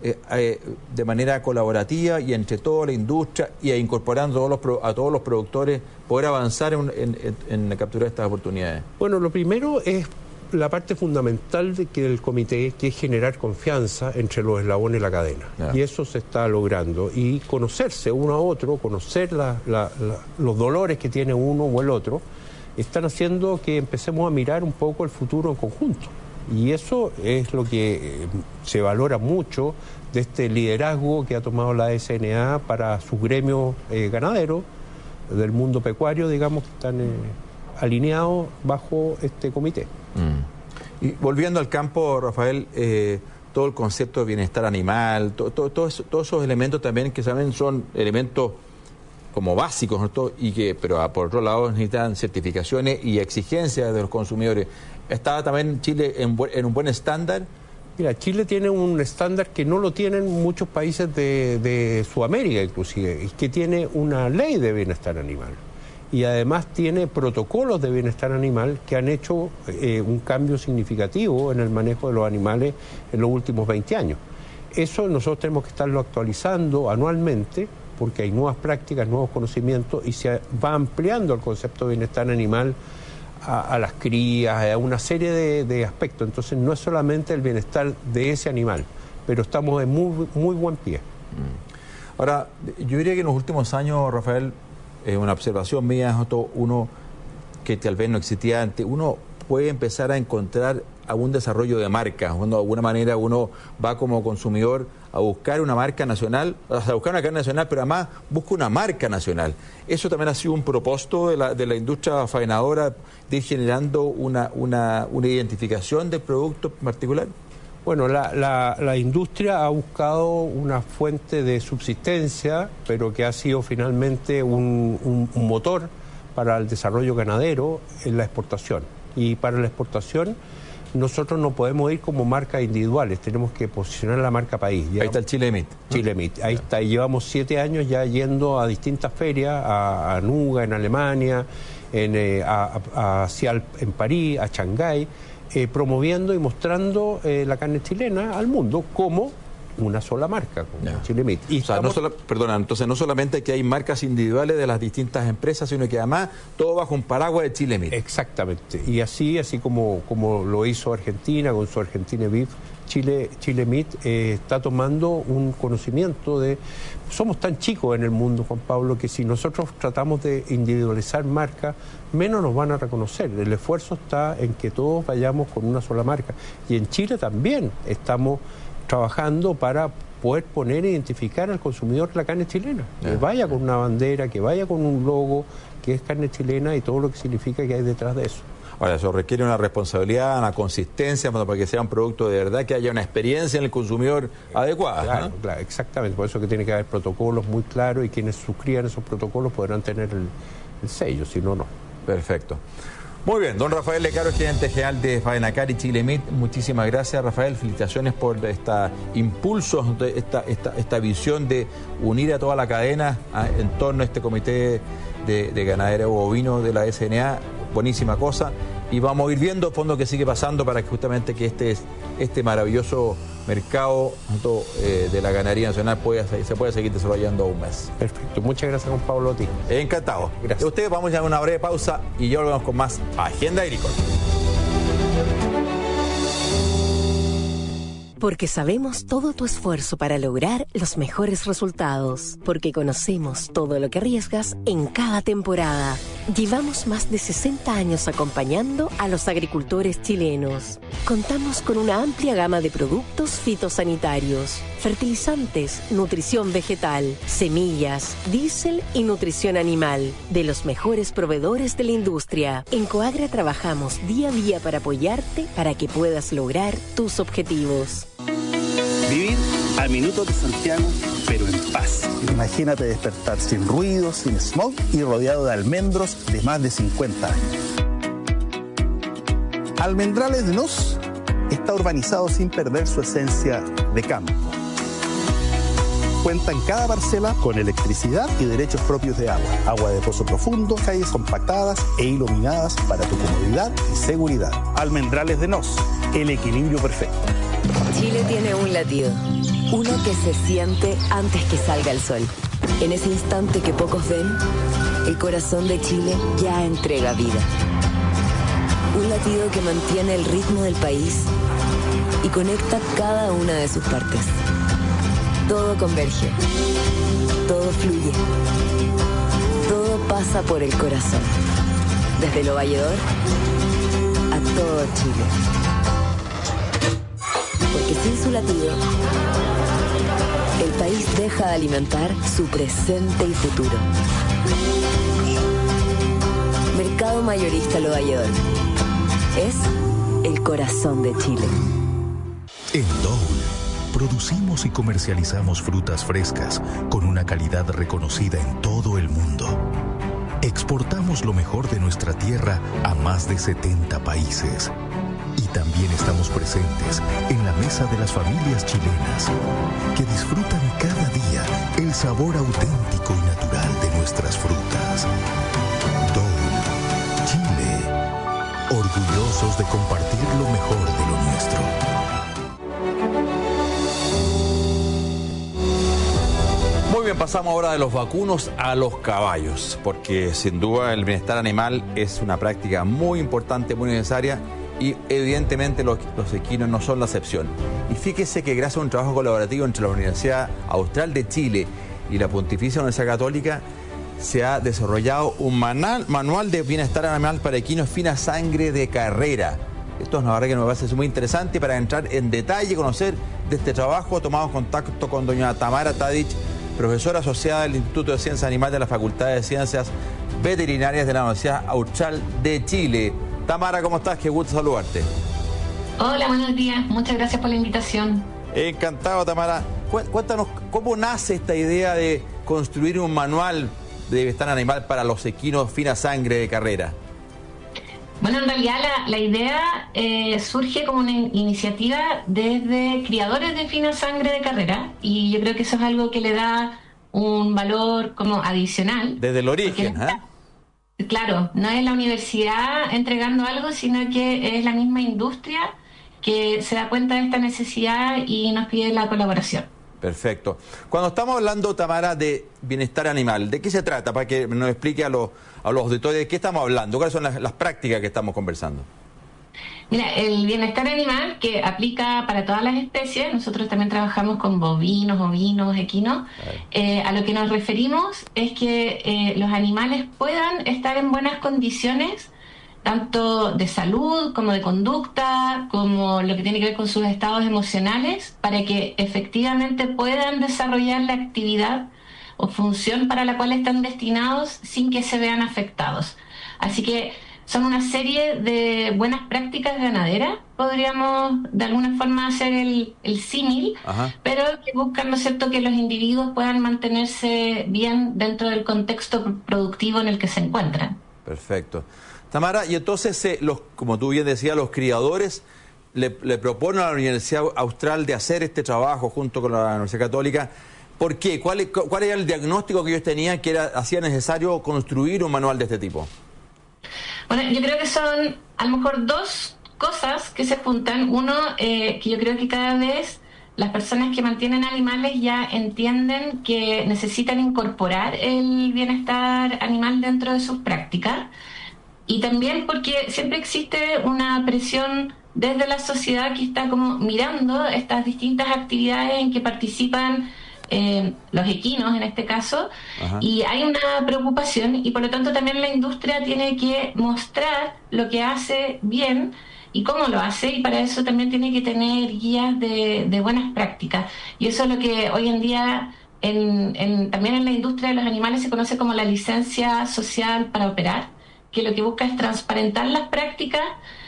[SPEAKER 2] de manera colaborativa y entre toda la industria y incorporando a todos los productores, poder avanzar en capturar estas oportunidades?
[SPEAKER 10] Bueno, lo primero es la parte fundamental del comité, que es generar confianza entre los eslabones de la cadena. Y eso se está logrando. Y conocerse uno a otro, conocer los dolores que tiene uno o el otro, están haciendo que empecemos a mirar un poco el futuro en conjunto. Y eso es lo que se valora mucho de este liderazgo que ha tomado la SNA para sus gremios ganaderos del mundo pecuario, digamos, que están alineados bajo este comité.
[SPEAKER 2] Y volviendo al campo, Rafael, todo el concepto de bienestar animal, todos esos elementos también que saben son elementos como básicos, ¿no? Pero por otro lado necesitan certificaciones y exigencias de los consumidores. ¿Está también Chile en un buen estándar?
[SPEAKER 10] Mira, Chile tiene un estándar que no lo tienen muchos países de Sudamérica inclusive, y que tiene una ley de bienestar animal. y además tiene protocolos de bienestar animal que han hecho un cambio significativo en el manejo de los animales en los últimos 20 años. Eso nosotros tenemos que estarlo actualizando anualmente porque hay nuevas prácticas, nuevos conocimientos y se va ampliando el concepto de bienestar animal a las crías, a una serie de aspectos. Entonces no es solamente el bienestar de ese animal, pero estamos en muy buen pie.
[SPEAKER 2] Ahora, yo diría que en los últimos años, Rafael, una observación mía, uno que tal vez no existía antes, uno puede empezar a encontrar algún desarrollo de marca. Cuando de alguna manera uno va como consumidor a buscar una marca nacional, a buscar una carne nacional, pero además busca una marca nacional. Eso también ha sido un propósito de la industria faenadora, de ir generando una identificación del producto en particular.
[SPEAKER 10] Bueno, la industria ha buscado una fuente de subsistencia, pero que ha sido finalmente un motor para el desarrollo ganadero en la exportación. Y para la exportación nosotros no podemos ir como marcas individuales, tenemos que posicionar la marca país.
[SPEAKER 2] Ahí está el Chile Meat.
[SPEAKER 10] Chile Meat, ahí está. Llevamos 7 años ya yendo a distintas ferias, a Nuga en Alemania, a Cial en París, a Shanghái, promoviendo y mostrando la carne chilena al mundo como una sola marca, como Chile Meat.
[SPEAKER 2] Y o sea, entonces no solamente que hay marcas individuales de las distintas empresas, sino que además todo bajo un paraguas de Chile Meat.
[SPEAKER 10] Exactamente. Y así como lo hizo Argentina con su Argentina Beef, Chile Meat está tomando un conocimiento de... Somos tan chicos en el mundo, Juan Pablo, que si nosotros tratamos de individualizar marcas, menos nos van a reconocer. El esfuerzo está en que todos vayamos con una sola marca. Y en Chile también estamos trabajando para poder poner e identificar al consumidor la carne chilena. Que vaya con una bandera, que vaya con un logo, que es carne chilena y todo lo que significa que hay detrás de eso.
[SPEAKER 2] Ahora, eso requiere una responsabilidad, una consistencia para que sea un producto de verdad, que haya una experiencia en el consumidor adecuada.
[SPEAKER 10] Claro, claro, exactamente. Por eso que tiene que haber protocolos muy claros y quienes suscriban esos protocolos podrán tener el sello, si no, no.
[SPEAKER 2] Perfecto. Muy bien, don Rafael Lecaro, gerente general de Faenacar y Chile Meat. Muchísimas gracias, Rafael. Felicitaciones por este impulso, esta visión de unir a toda la cadena en torno a este comité de ganadero bovino de la SNA. Buenísima cosa. Y vamos a ir viendo a fondo qué sigue pasando para que justamente que este maravilloso mercado de la ganadería nacional se pueda seguir desarrollando aún más.
[SPEAKER 10] Perfecto. Muchas gracias, Juan Pablo, a ti.
[SPEAKER 2] Encantado.
[SPEAKER 10] Gracias.
[SPEAKER 2] Ustedes vamos a una breve pausa y ya volvemos con más Agenda Agrícola.
[SPEAKER 11] Porque sabemos todo tu esfuerzo para lograr los mejores resultados. Porque conocemos todo lo que arriesgas en cada temporada. Llevamos más de 60 años acompañando a los agricultores chilenos. Contamos con una amplia gama de productos fitosanitarios, fertilizantes, nutrición vegetal, semillas, diésel y nutrición animal, de los mejores proveedores de la industria. En Coagra trabajamos día a día para apoyarte para que puedas lograr tus objetivos.
[SPEAKER 7] Vivir a minutos de Santiago, pero en paz. Imagínate despertar sin ruido, sin smog y rodeado de almendros de más de 50 años. Almendrales de Nos está urbanizado sin perder su esencia de campo. Cuenta en cada parcela con electricidad y derechos propios de agua. Agua de pozo profundo, calles compactadas e iluminadas para tu comodidad y seguridad. Almendrales de Nos, el equilibrio perfecto.
[SPEAKER 4] Chile tiene un latido, uno que se siente antes que salga el sol. En ese instante que pocos ven, el corazón de Chile ya entrega vida. Un latido que mantiene el ritmo del país y conecta cada una de sus partes. Todo converge, todo fluye, todo pasa por el corazón. Desde Lo Valledor a todo Chile. Porque sin su latido, el país deja de alimentar su presente y futuro. Mercado Mayorista Lo Valledor. Es el corazón de Chile.
[SPEAKER 6] En Dole, producimos y comercializamos frutas frescas con una calidad reconocida en todo el mundo. Exportamos lo mejor de nuestra tierra a más de 70 países. Y también estamos presentes en la mesa de las familias chilenas que disfrutan cada día el sabor auténtico y natural de nuestras frutas. deseosos de compartir lo mejor de lo nuestro.
[SPEAKER 2] Muy bien, pasamos ahora de los vacunos a los caballos, porque sin duda el bienestar animal es una práctica muy importante, muy necesaria, y evidentemente los equinos no son la excepción. Y fíjese que gracias a un trabajo colaborativo entre la Universidad Austral de Chile y la Pontificia Universidad Católica, se ha desarrollado un manual de bienestar animal para equinos fina sangre de carrera. Esto es una verdad que me parece muy interesante. Para entrar en detalle y conocer de este trabajo, tomamos contacto con doña Tamara Tadic, profesora asociada del Instituto de Ciencias Animales de la Facultad de Ciencias Veterinarias de la Universidad Austral de Chile. Tamara, ¿cómo estás? Qué gusto saludarte.
[SPEAKER 12] Hola, buenos días. Muchas gracias por la invitación.
[SPEAKER 2] Encantado, Tamara. Cuéntanos, ¿cómo nace esta idea de construir un manual de bienestar animal para los equinos fina sangre de carrera?
[SPEAKER 12] Bueno, en realidad la idea surge como una iniciativa desde criadores de fina sangre de carrera, y yo creo que eso es algo que le da un valor como adicional.
[SPEAKER 2] Desde el origen, ¿eh?
[SPEAKER 12] Claro, no es la universidad entregando algo, sino que es la misma industria que se da cuenta de esta necesidad y nos pide la colaboración.
[SPEAKER 2] Perfecto. Cuando estamos hablando, Tamara, de bienestar animal, ¿de qué se trata? Para que nos explique a los auditores de qué estamos hablando, cuáles son las prácticas que estamos conversando.
[SPEAKER 12] Mira, el bienestar animal, que aplica para todas las especies, nosotros también trabajamos con bovinos, ovinos, equinos, a lo que nos referimos es que los animales puedan estar en buenas condiciones, tanto de salud como de conducta, como lo que tiene que ver con sus estados emocionales, para que efectivamente puedan desarrollar la actividad o función para la cual están destinados sin que se vean afectados. Así que son una serie de buenas prácticas ganaderas, podríamos de alguna forma hacer el símil, pero que buscan, ¿no es cierto?, que los individuos puedan mantenerse bien dentro del contexto productivo en el que se encuentran.
[SPEAKER 2] Perfecto. Tamara, y entonces, como tú bien decías, los criadores le proponen a la Universidad Austral de hacer este trabajo junto con la Universidad Católica. ¿Por qué? ¿Cuál era el diagnóstico que ellos tenían que hacía necesario construir un manual de este tipo?
[SPEAKER 12] Bueno, yo creo que son a lo mejor dos cosas que se juntan. Uno, que yo creo que cada vez las personas que mantienen animales ya entienden que necesitan incorporar el bienestar animal dentro de sus prácticas. Y también porque siempre existe una presión desde la sociedad que está como mirando estas distintas actividades en que participan los equinos en este caso, y hay una preocupación, y por lo tanto también la industria tiene que mostrar lo que hace bien y cómo lo hace, y para eso también tiene que tener guías de buenas prácticas. Y eso es lo que hoy en día también en la industria de los animales se conoce como la licencia social para operar, que lo que busca es transparentar las prácticas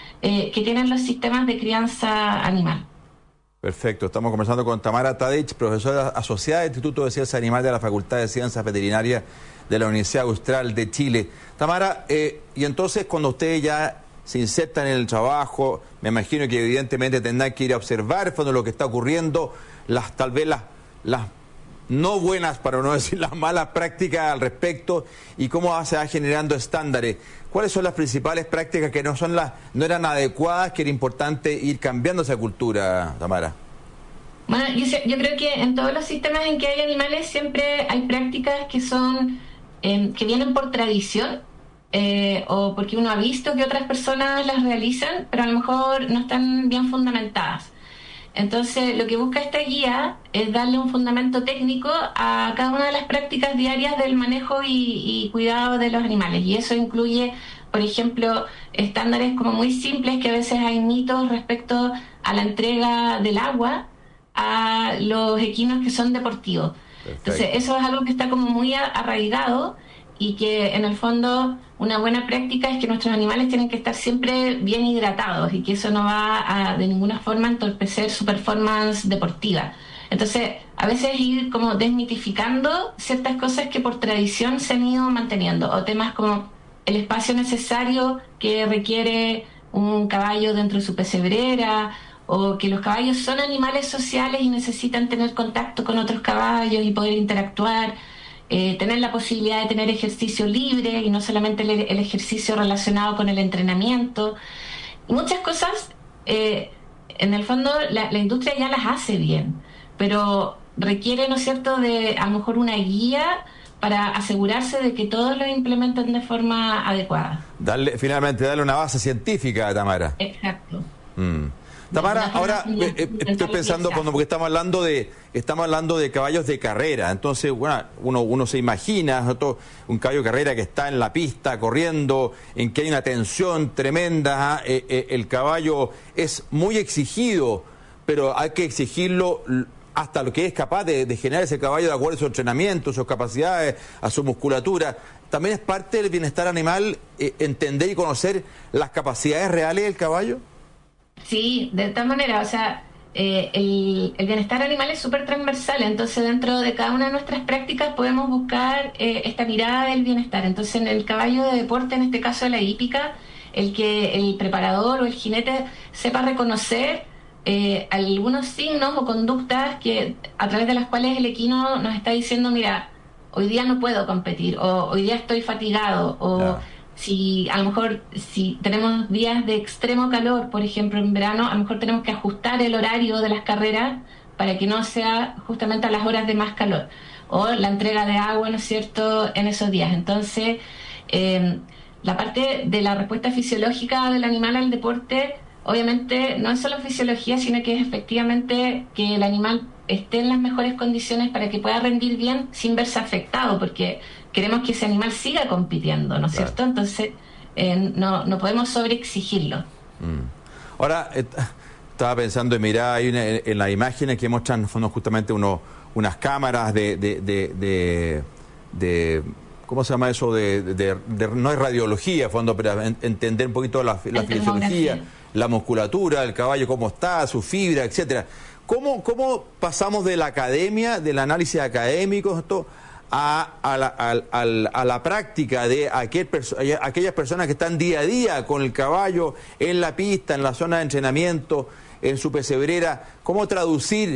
[SPEAKER 12] que tienen los sistemas de crianza animal.
[SPEAKER 2] Perfecto. Estamos conversando con Tamara Tadic, profesora asociada del Instituto de Ciencias Animales de la Facultad de Ciencias Veterinarias de la Universidad Austral de Chile. Tamara, y entonces cuando ustedes ya se insertan en el trabajo, me imagino que evidentemente tendrán que ir a observar lo que está ocurriendo, tal vez las no buenas, para no decir las malas prácticas al respecto, y cómo se va generando estándares. ¿Cuáles son las principales prácticas que no eran adecuadas, que era importante ir cambiando esa cultura, Tamara?
[SPEAKER 12] Bueno, yo creo que en todos los sistemas en que hay animales siempre hay prácticas que son que vienen por tradición, o porque uno ha visto que otras personas las realizan, pero a lo mejor no están bien fundamentadas. Entonces, lo que busca esta guía es darle un fundamento técnico a cada una de las prácticas diarias del manejo y cuidado de los animales. Y eso incluye, por ejemplo, estándares como muy simples, que a veces hay mitos respecto a la entrega del agua a los equinos que son deportivos. Perfecto. Entonces, eso es algo que está como muy arraigado, y que en el fondo una buena práctica es que nuestros animales tienen que estar siempre bien hidratados, y que eso no va a de ninguna forma entorpecer su performance deportiva. Entonces, a veces ir como desmitificando ciertas cosas que por tradición se han ido manteniendo, o temas como el espacio necesario que requiere un caballo dentro de su pesebrera, o que los caballos son animales sociales y necesitan tener contacto con otros caballos y poder interactuar. Tener la posibilidad de tener ejercicio libre y no solamente el ejercicio relacionado con el entrenamiento. muchas cosas, en el fondo, la industria ya las hace bien, pero requiere, ¿no es cierto?, de a lo mejor una guía para asegurarse de que todos lo implementen de forma adecuada.
[SPEAKER 2] Finalmente darle una base científica a Tamara.
[SPEAKER 12] Exacto.
[SPEAKER 2] Tamara, ahora estoy pensando porque estamos hablando de caballos de carrera. Entonces, bueno, uno se imagina un caballo de carrera que está en la pista corriendo, en que hay una tensión tremenda. El caballo es muy exigido, pero hay que exigirlo hasta lo que es capaz de generar ese caballo de acuerdo a su entrenamiento, sus capacidades, a su musculatura. También es parte del bienestar animal entender y conocer las capacidades reales del caballo.
[SPEAKER 12] Sí, de tal manera, o sea, el bienestar animal es súper transversal, entonces dentro de cada una de nuestras prácticas podemos buscar esta mirada del bienestar. Entonces en el caballo de deporte, en este caso de la hípica, el que el preparador o el jinete sepa reconocer algunos signos o conductas que a través de las cuales el equino nos está diciendo, mira, hoy día no puedo competir, o hoy día estoy fatigado, o si a lo mejor si tenemos días de extremo calor, por ejemplo en verano, a lo mejor tenemos que ajustar el horario de las carreras para que no sea justamente a las horas de más calor, o la entrega de agua, ¿no es cierto?, en esos días. Entonces la parte de la respuesta fisiológica del animal al deporte obviamente no es solo fisiología, sino que es efectivamente que el animal esté en las mejores condiciones para que pueda rendir bien sin verse afectado, porque queremos que ese animal siga compitiendo, ¿no es cierto? Entonces no podemos sobreexigirlo.
[SPEAKER 2] Ahora, estaba pensando en mirar ahí en las imágenes que muestran justamente unas cámaras de ¿cómo se llama eso? No es radiología, fondo, pero entender un poquito la fisiología, la musculatura, el caballo, cómo está, su fibra, etcétera. ¿Cómo pasamos de la academia, del análisis académico, esto, a la práctica de aquellas personas que están día a día con el caballo en la pista, en la zona de entrenamiento, en su pesebrera? ¿Cómo traducir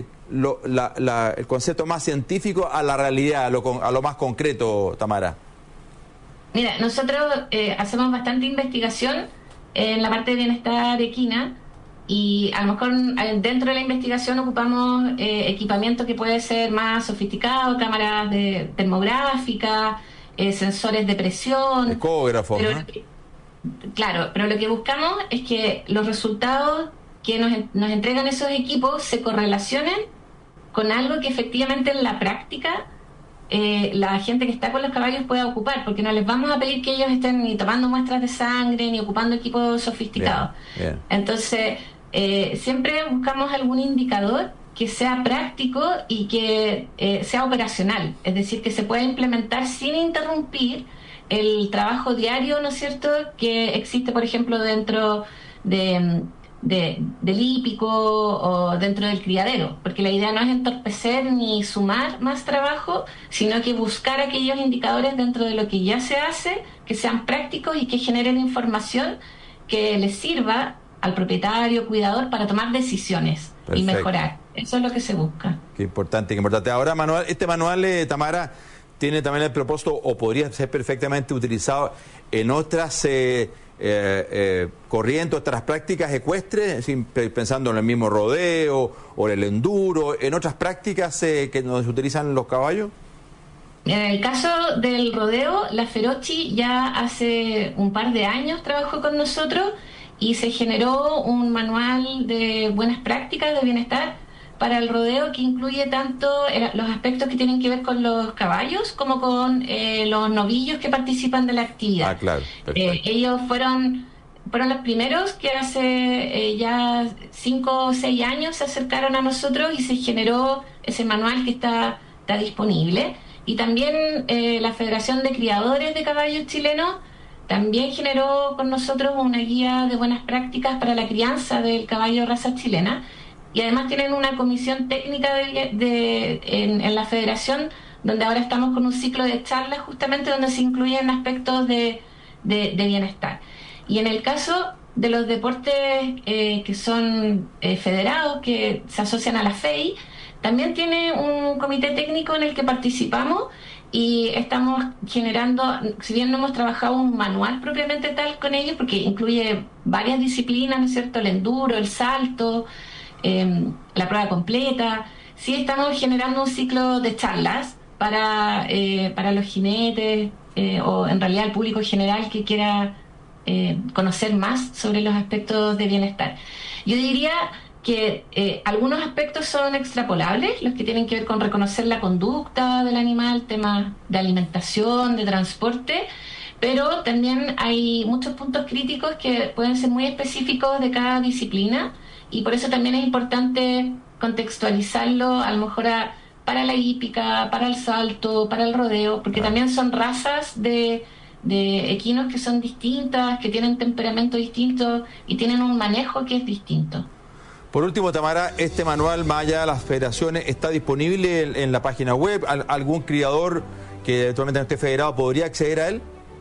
[SPEAKER 2] el concepto más científico a la realidad, a lo más concreto, Tamara?
[SPEAKER 12] Mira, nosotros hacemos bastante investigación en la parte de bienestar equina, y a lo mejor dentro de la investigación ocupamos equipamiento que puede ser más sofisticado, cámaras termográficas, sensores de presión,
[SPEAKER 2] ecógrafos, ¿no?
[SPEAKER 12] Claro, pero lo que buscamos es que los resultados que nos entregan esos equipos se correlacionen con algo que efectivamente en la práctica la gente que está con los caballos pueda ocupar, porque no les vamos a pedir que ellos estén ni tomando muestras de sangre ni ocupando equipos sofisticados. Bien. Entonces siempre buscamos algún indicador que sea práctico y que sea operacional, es decir, que se pueda implementar sin interrumpir el trabajo diario, ¿no es cierto?, que existe, por ejemplo, dentro del hípico o dentro del criadero, porque la idea no es entorpecer ni sumar más trabajo, sino que buscar aquellos indicadores dentro de lo que ya se hace, que sean prácticos y que generen información que les sirva al propietario, cuidador, para tomar decisiones. Perfecto. Y mejorar. Eso es lo que se busca.
[SPEAKER 2] Qué importante, qué importante. Ahora, este manual, Tamara, tiene también el propósito, o podría ser perfectamente utilizado en otras corrientes, otras prácticas ecuestres, pensando en el mismo rodeo o el enduro, en otras prácticas que nos utilizan los caballos.
[SPEAKER 12] En el caso del rodeo, la Feroci ya hace un par de años trabajó con nosotros y se generó un manual de buenas prácticas de bienestar para el rodeo que incluye tanto los aspectos que tienen que ver con los caballos como con los novillos que participan de la actividad.
[SPEAKER 2] Ah, claro.
[SPEAKER 12] Ellos fueron los primeros que hace ya 5 o 6 años se acercaron a nosotros y se generó ese manual que está disponible. Y también la Federación de Criadores de Caballos Chilenos también generó con nosotros una guía de buenas prácticas para la crianza del caballo raza chilena. Y además tienen una comisión técnica en la federación, donde ahora estamos con un ciclo de charlas justamente donde se incluyen aspectos de bienestar. Y en el caso de los deportes que son federados, que se asocian a la FEI, también tiene un comité técnico en el que participamos y estamos generando, si bien no hemos trabajado un manual propiamente tal con ellos, porque incluye varias disciplinas, ¿no es cierto?, el enduro, el salto, la prueba completa, sí estamos generando un ciclo de charlas para los jinetes o en realidad el público general que quiera conocer más sobre los aspectos de bienestar. Yo diría que algunos aspectos son extrapolables, los que tienen que ver con reconocer la conducta del animal, temas de alimentación, de transporte, pero también hay muchos puntos críticos que pueden ser muy específicos de cada disciplina y por eso también es importante contextualizarlo a lo mejor para la hípica, para el salto, para el rodeo, porque también son razas de equinos que son distintas, que tienen temperamento distinto y tienen un manejo que es distinto.
[SPEAKER 2] Por último, Tamara, este manual, más allá de las federaciones, ¿está disponible en la página web? ¿Algún criador que eventualmente no esté federado podría acceder a él?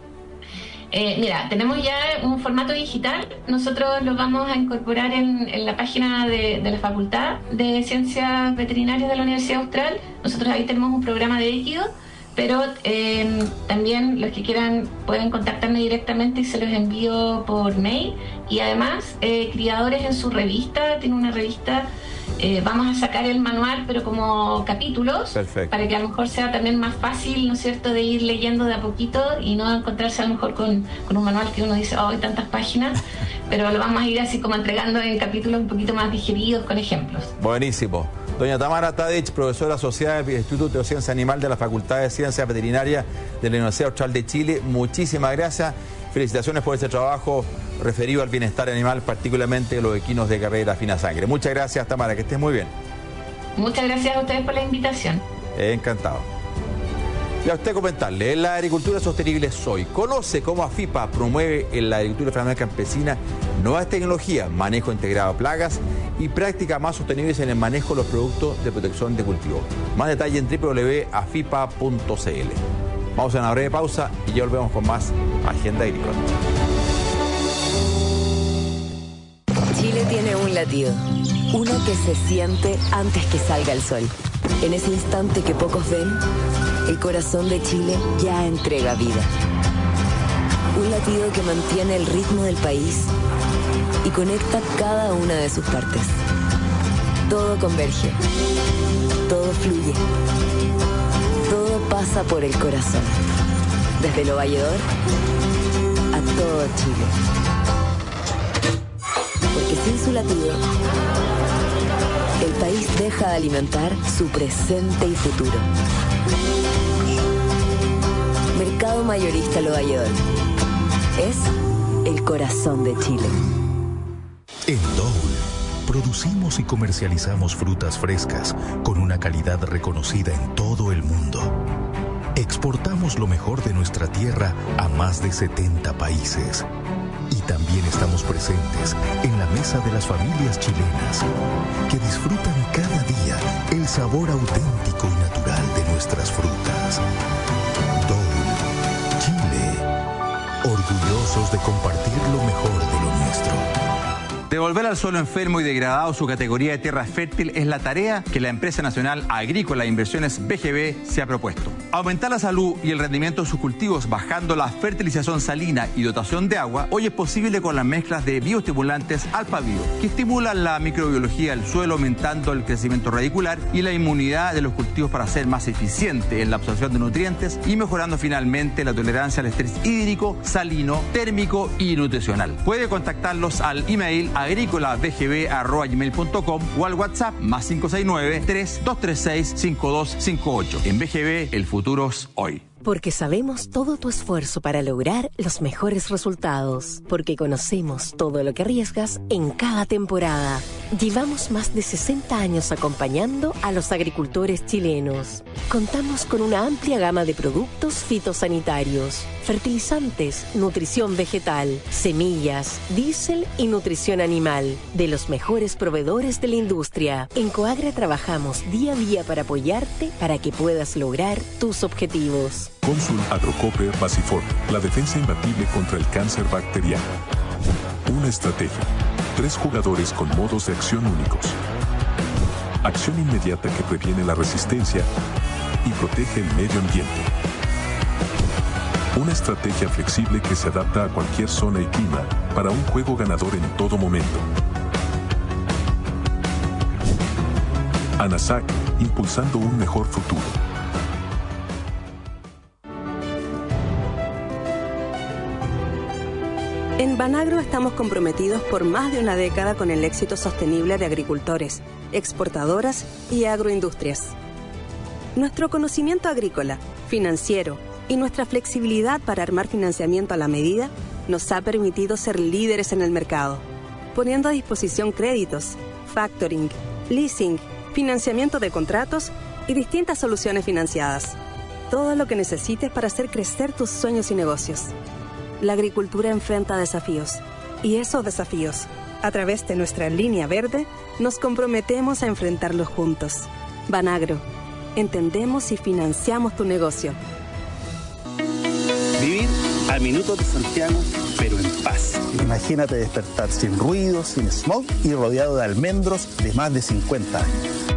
[SPEAKER 12] Mira, tenemos ya un formato digital. Nosotros lo vamos a incorporar en la página de la Facultad de Ciencias Veterinarias de la Universidad Austral. Nosotros ahí tenemos un programa de équido, pero también los que quieran pueden contactarme directamente y se los envío por mail. Y además, criadores en su revista, tiene una revista, vamos a sacar el manual, pero como capítulos. Perfecto. Para que a lo mejor sea también más fácil, ¿no es cierto?, de ir leyendo de a poquito y no encontrarse a lo mejor con un manual que uno dice, oh, hay tantas páginas, pero lo vamos a ir así como entregando en capítulos un poquito más digeridos con ejemplos. Buenísimo. Doña Tamara Tadich, profesora asociada del Instituto de Ciencia Animal de la Facultad de Ciencias Veterinarias de la Universidad Austral de Chile, muchísimas gracias. Felicitaciones por ese trabajo referido al bienestar animal, particularmente los equinos de carrera fina sangre. Muchas gracias, Tamara, que estés muy bien. Muchas gracias a ustedes por la invitación. Encantado. Y a usted comentarle, la agricultura sostenible es hoy. Conoce cómo AFIPA promueve en la agricultura familiar campesina nuevas tecnologías, manejo integrado de plagas y prácticas más sostenibles en el manejo de los productos de protección de cultivo. Más detalle en www.afipa.cl. Vamos a una breve pausa y ya volvemos con más Agenda Agrícola.
[SPEAKER 4] Chile tiene un latido, uno que se siente antes que salga el sol. En ese instante que pocos ven, el corazón de Chile ya entrega vida. Un latido que mantiene el ritmo del país y conecta cada una de sus partes. Todo converge, todo fluye, todo pasa por el corazón. Desde Lo Valledor a todo Chile. Porque sin su latido, el país deja de alimentar su presente y futuro. Mercado Mayorista Lo Valledor es el corazón de Chile.
[SPEAKER 6] En Dole, producimos y comercializamos frutas frescas con una calidad reconocida en todo el mundo. Exportamos lo mejor de nuestra tierra a más de 70 países. Y también estamos presentes en la mesa de las familias chilenas que disfrutan cada día el sabor auténtico y natural de nuestras frutas. Dole, Chile, orgullosos de compartir lo mejor de lo nuestro.
[SPEAKER 2] Devolver al suelo enfermo y degradado su categoría de tierra fértil es la tarea que la empresa nacional agrícola e inversiones BGB se ha propuesto. Aumentar la salud y el rendimiento de sus cultivos bajando la fertilización salina y dotación de agua hoy es posible con las mezclas de bioestimulantes Alpha-Bio, que estimulan la microbiología del suelo aumentando el crecimiento radicular y la inmunidad de los cultivos para ser más eficiente en la absorción de nutrientes y mejorando finalmente la tolerancia al estrés hídrico, salino, térmico y nutricional. Puede contactarlos al email agricolabgb@gmail.com o al WhatsApp más 569-3236-5258. En BGB, el futuro es hoy.
[SPEAKER 11] Porque sabemos todo tu esfuerzo para lograr los mejores resultados. Porque conocemos todo lo que arriesgas en cada temporada. Llevamos más de 60 años acompañando a los agricultores chilenos. Contamos con una amplia gama de productos fitosanitarios, fertilizantes, nutrición vegetal, semillas, diésel y nutrición animal, de los mejores proveedores de la industria. En Coagra trabajamos día a día para apoyarte para que puedas lograr tus objetivos.
[SPEAKER 5] Consul Agrocoper Basifor, la defensa imbatible contra el cáncer bacteriano. Una estrategia. 3 jugadores con modos de acción únicos. Acción inmediata que previene la resistencia y protege el medio ambiente. Una estrategia flexible que se adapta a cualquier zona y clima para un juego ganador en todo momento. ANASAC, impulsando un mejor futuro.
[SPEAKER 8] En Banagro estamos comprometidos por más de una década con el éxito sostenible de agricultores, exportadoras y agroindustrias. Nuestro conocimiento agrícola, financiero y nuestra flexibilidad para armar financiamiento a la medida nos ha permitido ser líderes en el mercado, poniendo a disposición créditos, factoring, leasing, financiamiento de contratos y distintas soluciones financiadas. Todo lo que necesites para hacer crecer tus sueños y negocios. La agricultura enfrenta desafíos y esos desafíos, a través de nuestra línea verde, nos comprometemos a enfrentarlos juntos. Banagro, entendemos y financiamos tu negocio.
[SPEAKER 7] Vivir a minutos de Santiago, pero en paz. Imagínate despertar sin ruido, sin smog y rodeado de almendros de más de 50 años.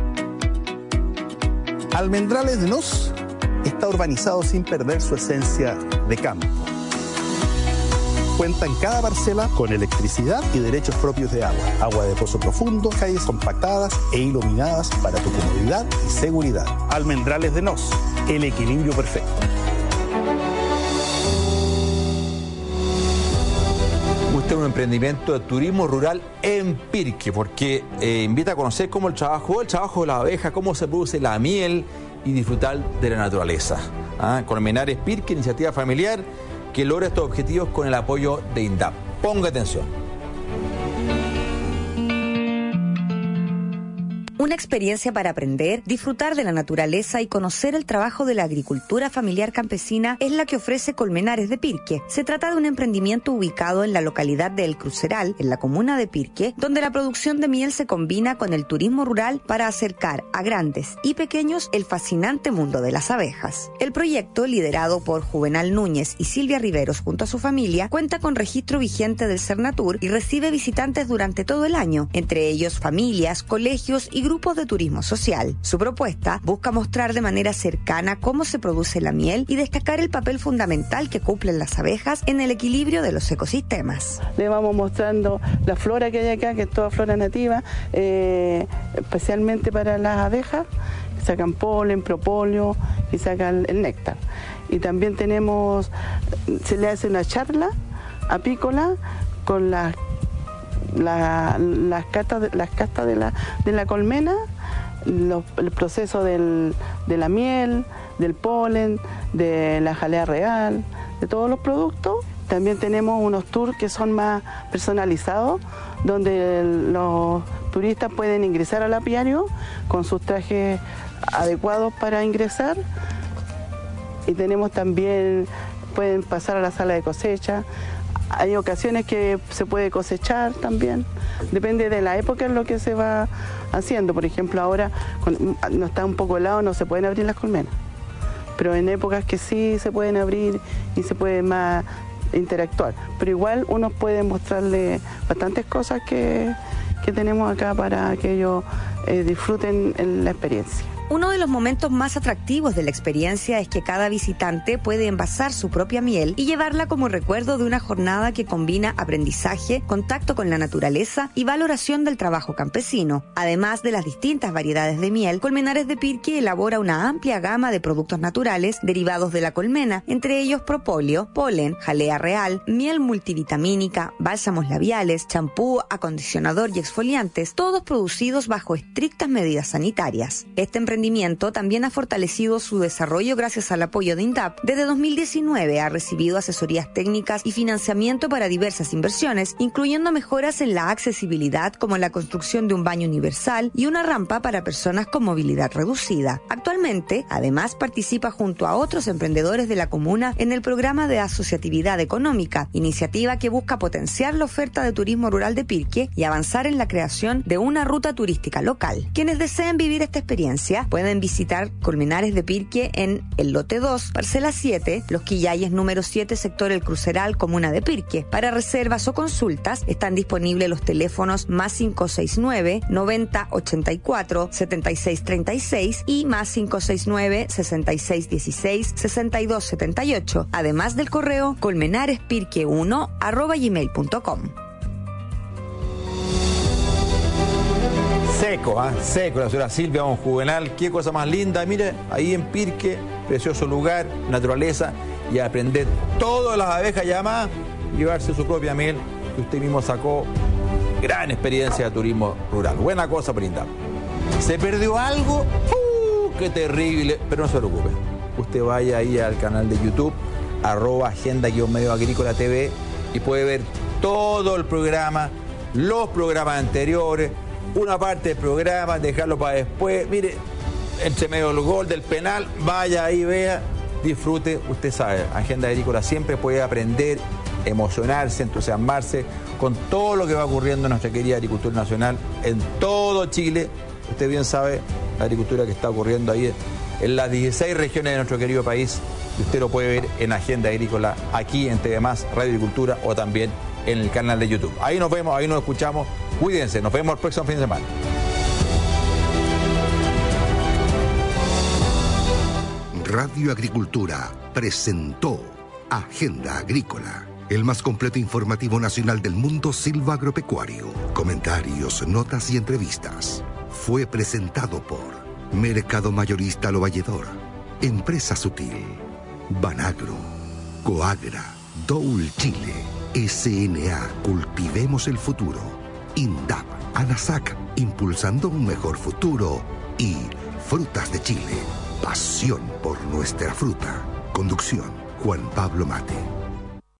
[SPEAKER 7] Almendrales de Nos está urbanizado sin perder su esencia de campo. Cuenta en cada parcela con electricidad y derechos propios de agua. Agua de pozo profundo, calles compactadas e iluminadas para tu comodidad y seguridad. Almendrales de Nos, el equilibrio perfecto.
[SPEAKER 2] Usted es un emprendimiento de turismo rural en Pirque, porque invita a conocer cómo el trabajo de la abeja, cómo se produce la miel y disfrutar de la naturaleza. Colmenares Pirque, iniciativa familiar que logra estos objetivos con el apoyo de INDAP. Ponga atención.
[SPEAKER 3] Una experiencia para aprender, disfrutar de la naturaleza y conocer el trabajo de la agricultura familiar campesina es la que ofrece Colmenares de Pirque. Se trata de un emprendimiento ubicado en la localidad de El Cruceral, en la comuna de Pirque, donde la producción de miel se combina con el turismo rural para acercar a grandes y pequeños el fascinante mundo de las abejas. El proyecto, liderado por Juvenal Núñez y Silvia Riveros junto a su familia, cuenta con registro vigente del Cernatur y recibe visitantes durante todo el año, entre ellos familias, colegios y grupos de turismo social. Su propuesta busca mostrar de manera cercana cómo se produce la miel y destacar el papel fundamental que cumplen las abejas en el equilibrio de los ecosistemas.
[SPEAKER 13] Le vamos mostrando la flora que hay acá, que es toda flora nativa, especialmente para las abejas, que sacan polen, propóleo y sacan el néctar. Y también se le hace una charla apícola con las castas de la colmena, el proceso de la miel, del polen, de la jalea real, de todos los productos. También tenemos unos tours que son más personalizados, donde los turistas pueden ingresar al apiario con sus trajes adecuados para ingresar. Y tenemos también, pueden pasar a la sala de cosecha. Hay ocasiones que se puede cosechar también, depende de la época en lo que se va haciendo. Por ejemplo, ahora no está un poco helado, no se pueden abrir las colmenas, pero en épocas que sí se pueden abrir y se puede más interactuar. Pero igual uno puede mostrarle bastantes cosas que tenemos acá para que ellos disfruten la experiencia.
[SPEAKER 3] Uno de los momentos más atractivos de la experiencia es que cada visitante puede envasar su propia miel y llevarla como recuerdo de una jornada que combina aprendizaje, contacto con la naturaleza y valoración del trabajo campesino. Además de las distintas variedades de miel, Colmenares de Pirque elabora una amplia gama de productos naturales derivados de la colmena, entre ellos propóleo, polen, jalea real, miel multivitamínica, bálsamos labiales, champú, acondicionador y exfoliantes, todos producidos bajo estrictas medidas sanitarias. Este emprendimiento también ha fortalecido su desarrollo gracias al apoyo de INDAP. Desde 2019 ha recibido asesorías técnicas y financiamiento para diversas inversiones, incluyendo mejoras en la accesibilidad como la construcción de un baño universal y una rampa para personas con movilidad reducida. Actualmente, además, participa junto a otros emprendedores de la comuna en el programa de asociatividad económica, iniciativa que busca potenciar la oferta de turismo rural de Pirque y avanzar en la creación de una ruta turística local. Quienes deseen vivir esta experiencia Pueden visitar Colmenares de Pirque en el lote 2, parcela 7, Los Quillayes número 7, sector El Cruceral, comuna de Pirque. Para reservas o consultas están disponibles los teléfonos más 569 90 84 76 36 y más 569 66 16 62 78, además del correo colmenarespirque1@gmail.com.
[SPEAKER 2] Seco, seco, la señora Silvia Don Juvenal, qué cosa más linda. Mire, ahí en Pirque, precioso lugar, naturaleza, y aprender todas las abejas y además llevarse su propia miel, que usted mismo sacó. Gran experiencia de turismo rural. Buena cosa, brindar. ¿Se perdió algo? ¡Qué terrible! Pero no se preocupe. Usted vaya ahí al canal de YouTube, @agenda-medio agrícola TV, y puede ver todo el programa, los programas anteriores, una parte del programa, dejarlo para después. Mire, entre medio del gol, del penal, vaya ahí, vea, disfrute. Usted sabe, Agenda Agrícola siempre puede aprender, emocionarse, entusiasmarse con todo lo que va ocurriendo en nuestra querida agricultura nacional en todo Chile. Usted bien sabe la agricultura que está ocurriendo ahí en las 16 regiones de nuestro querido país. Y usted lo puede ver en Agenda Agrícola, aquí en TV+, Radio Agricultura, o también en el canal de YouTube. Ahí nos vemos, ahí nos escuchamos. Cuídense, nos vemos el próximo fin de semana.
[SPEAKER 1] Radio Agricultura presentó Agenda Agrícola, el más completo informativo nacional del mundo silvagropecuario. Comentarios, notas y entrevistas. Fue presentado por Mercado Mayorista Lo Valledor, Empresa Sutil, Banagro, Coagra, Doul Chile, SNA Cultivemos el Futuro, INDAP, ANASAC, impulsando un mejor futuro, y Frutas de Chile, pasión por nuestra fruta. Conducción, Juan Pablo Mate.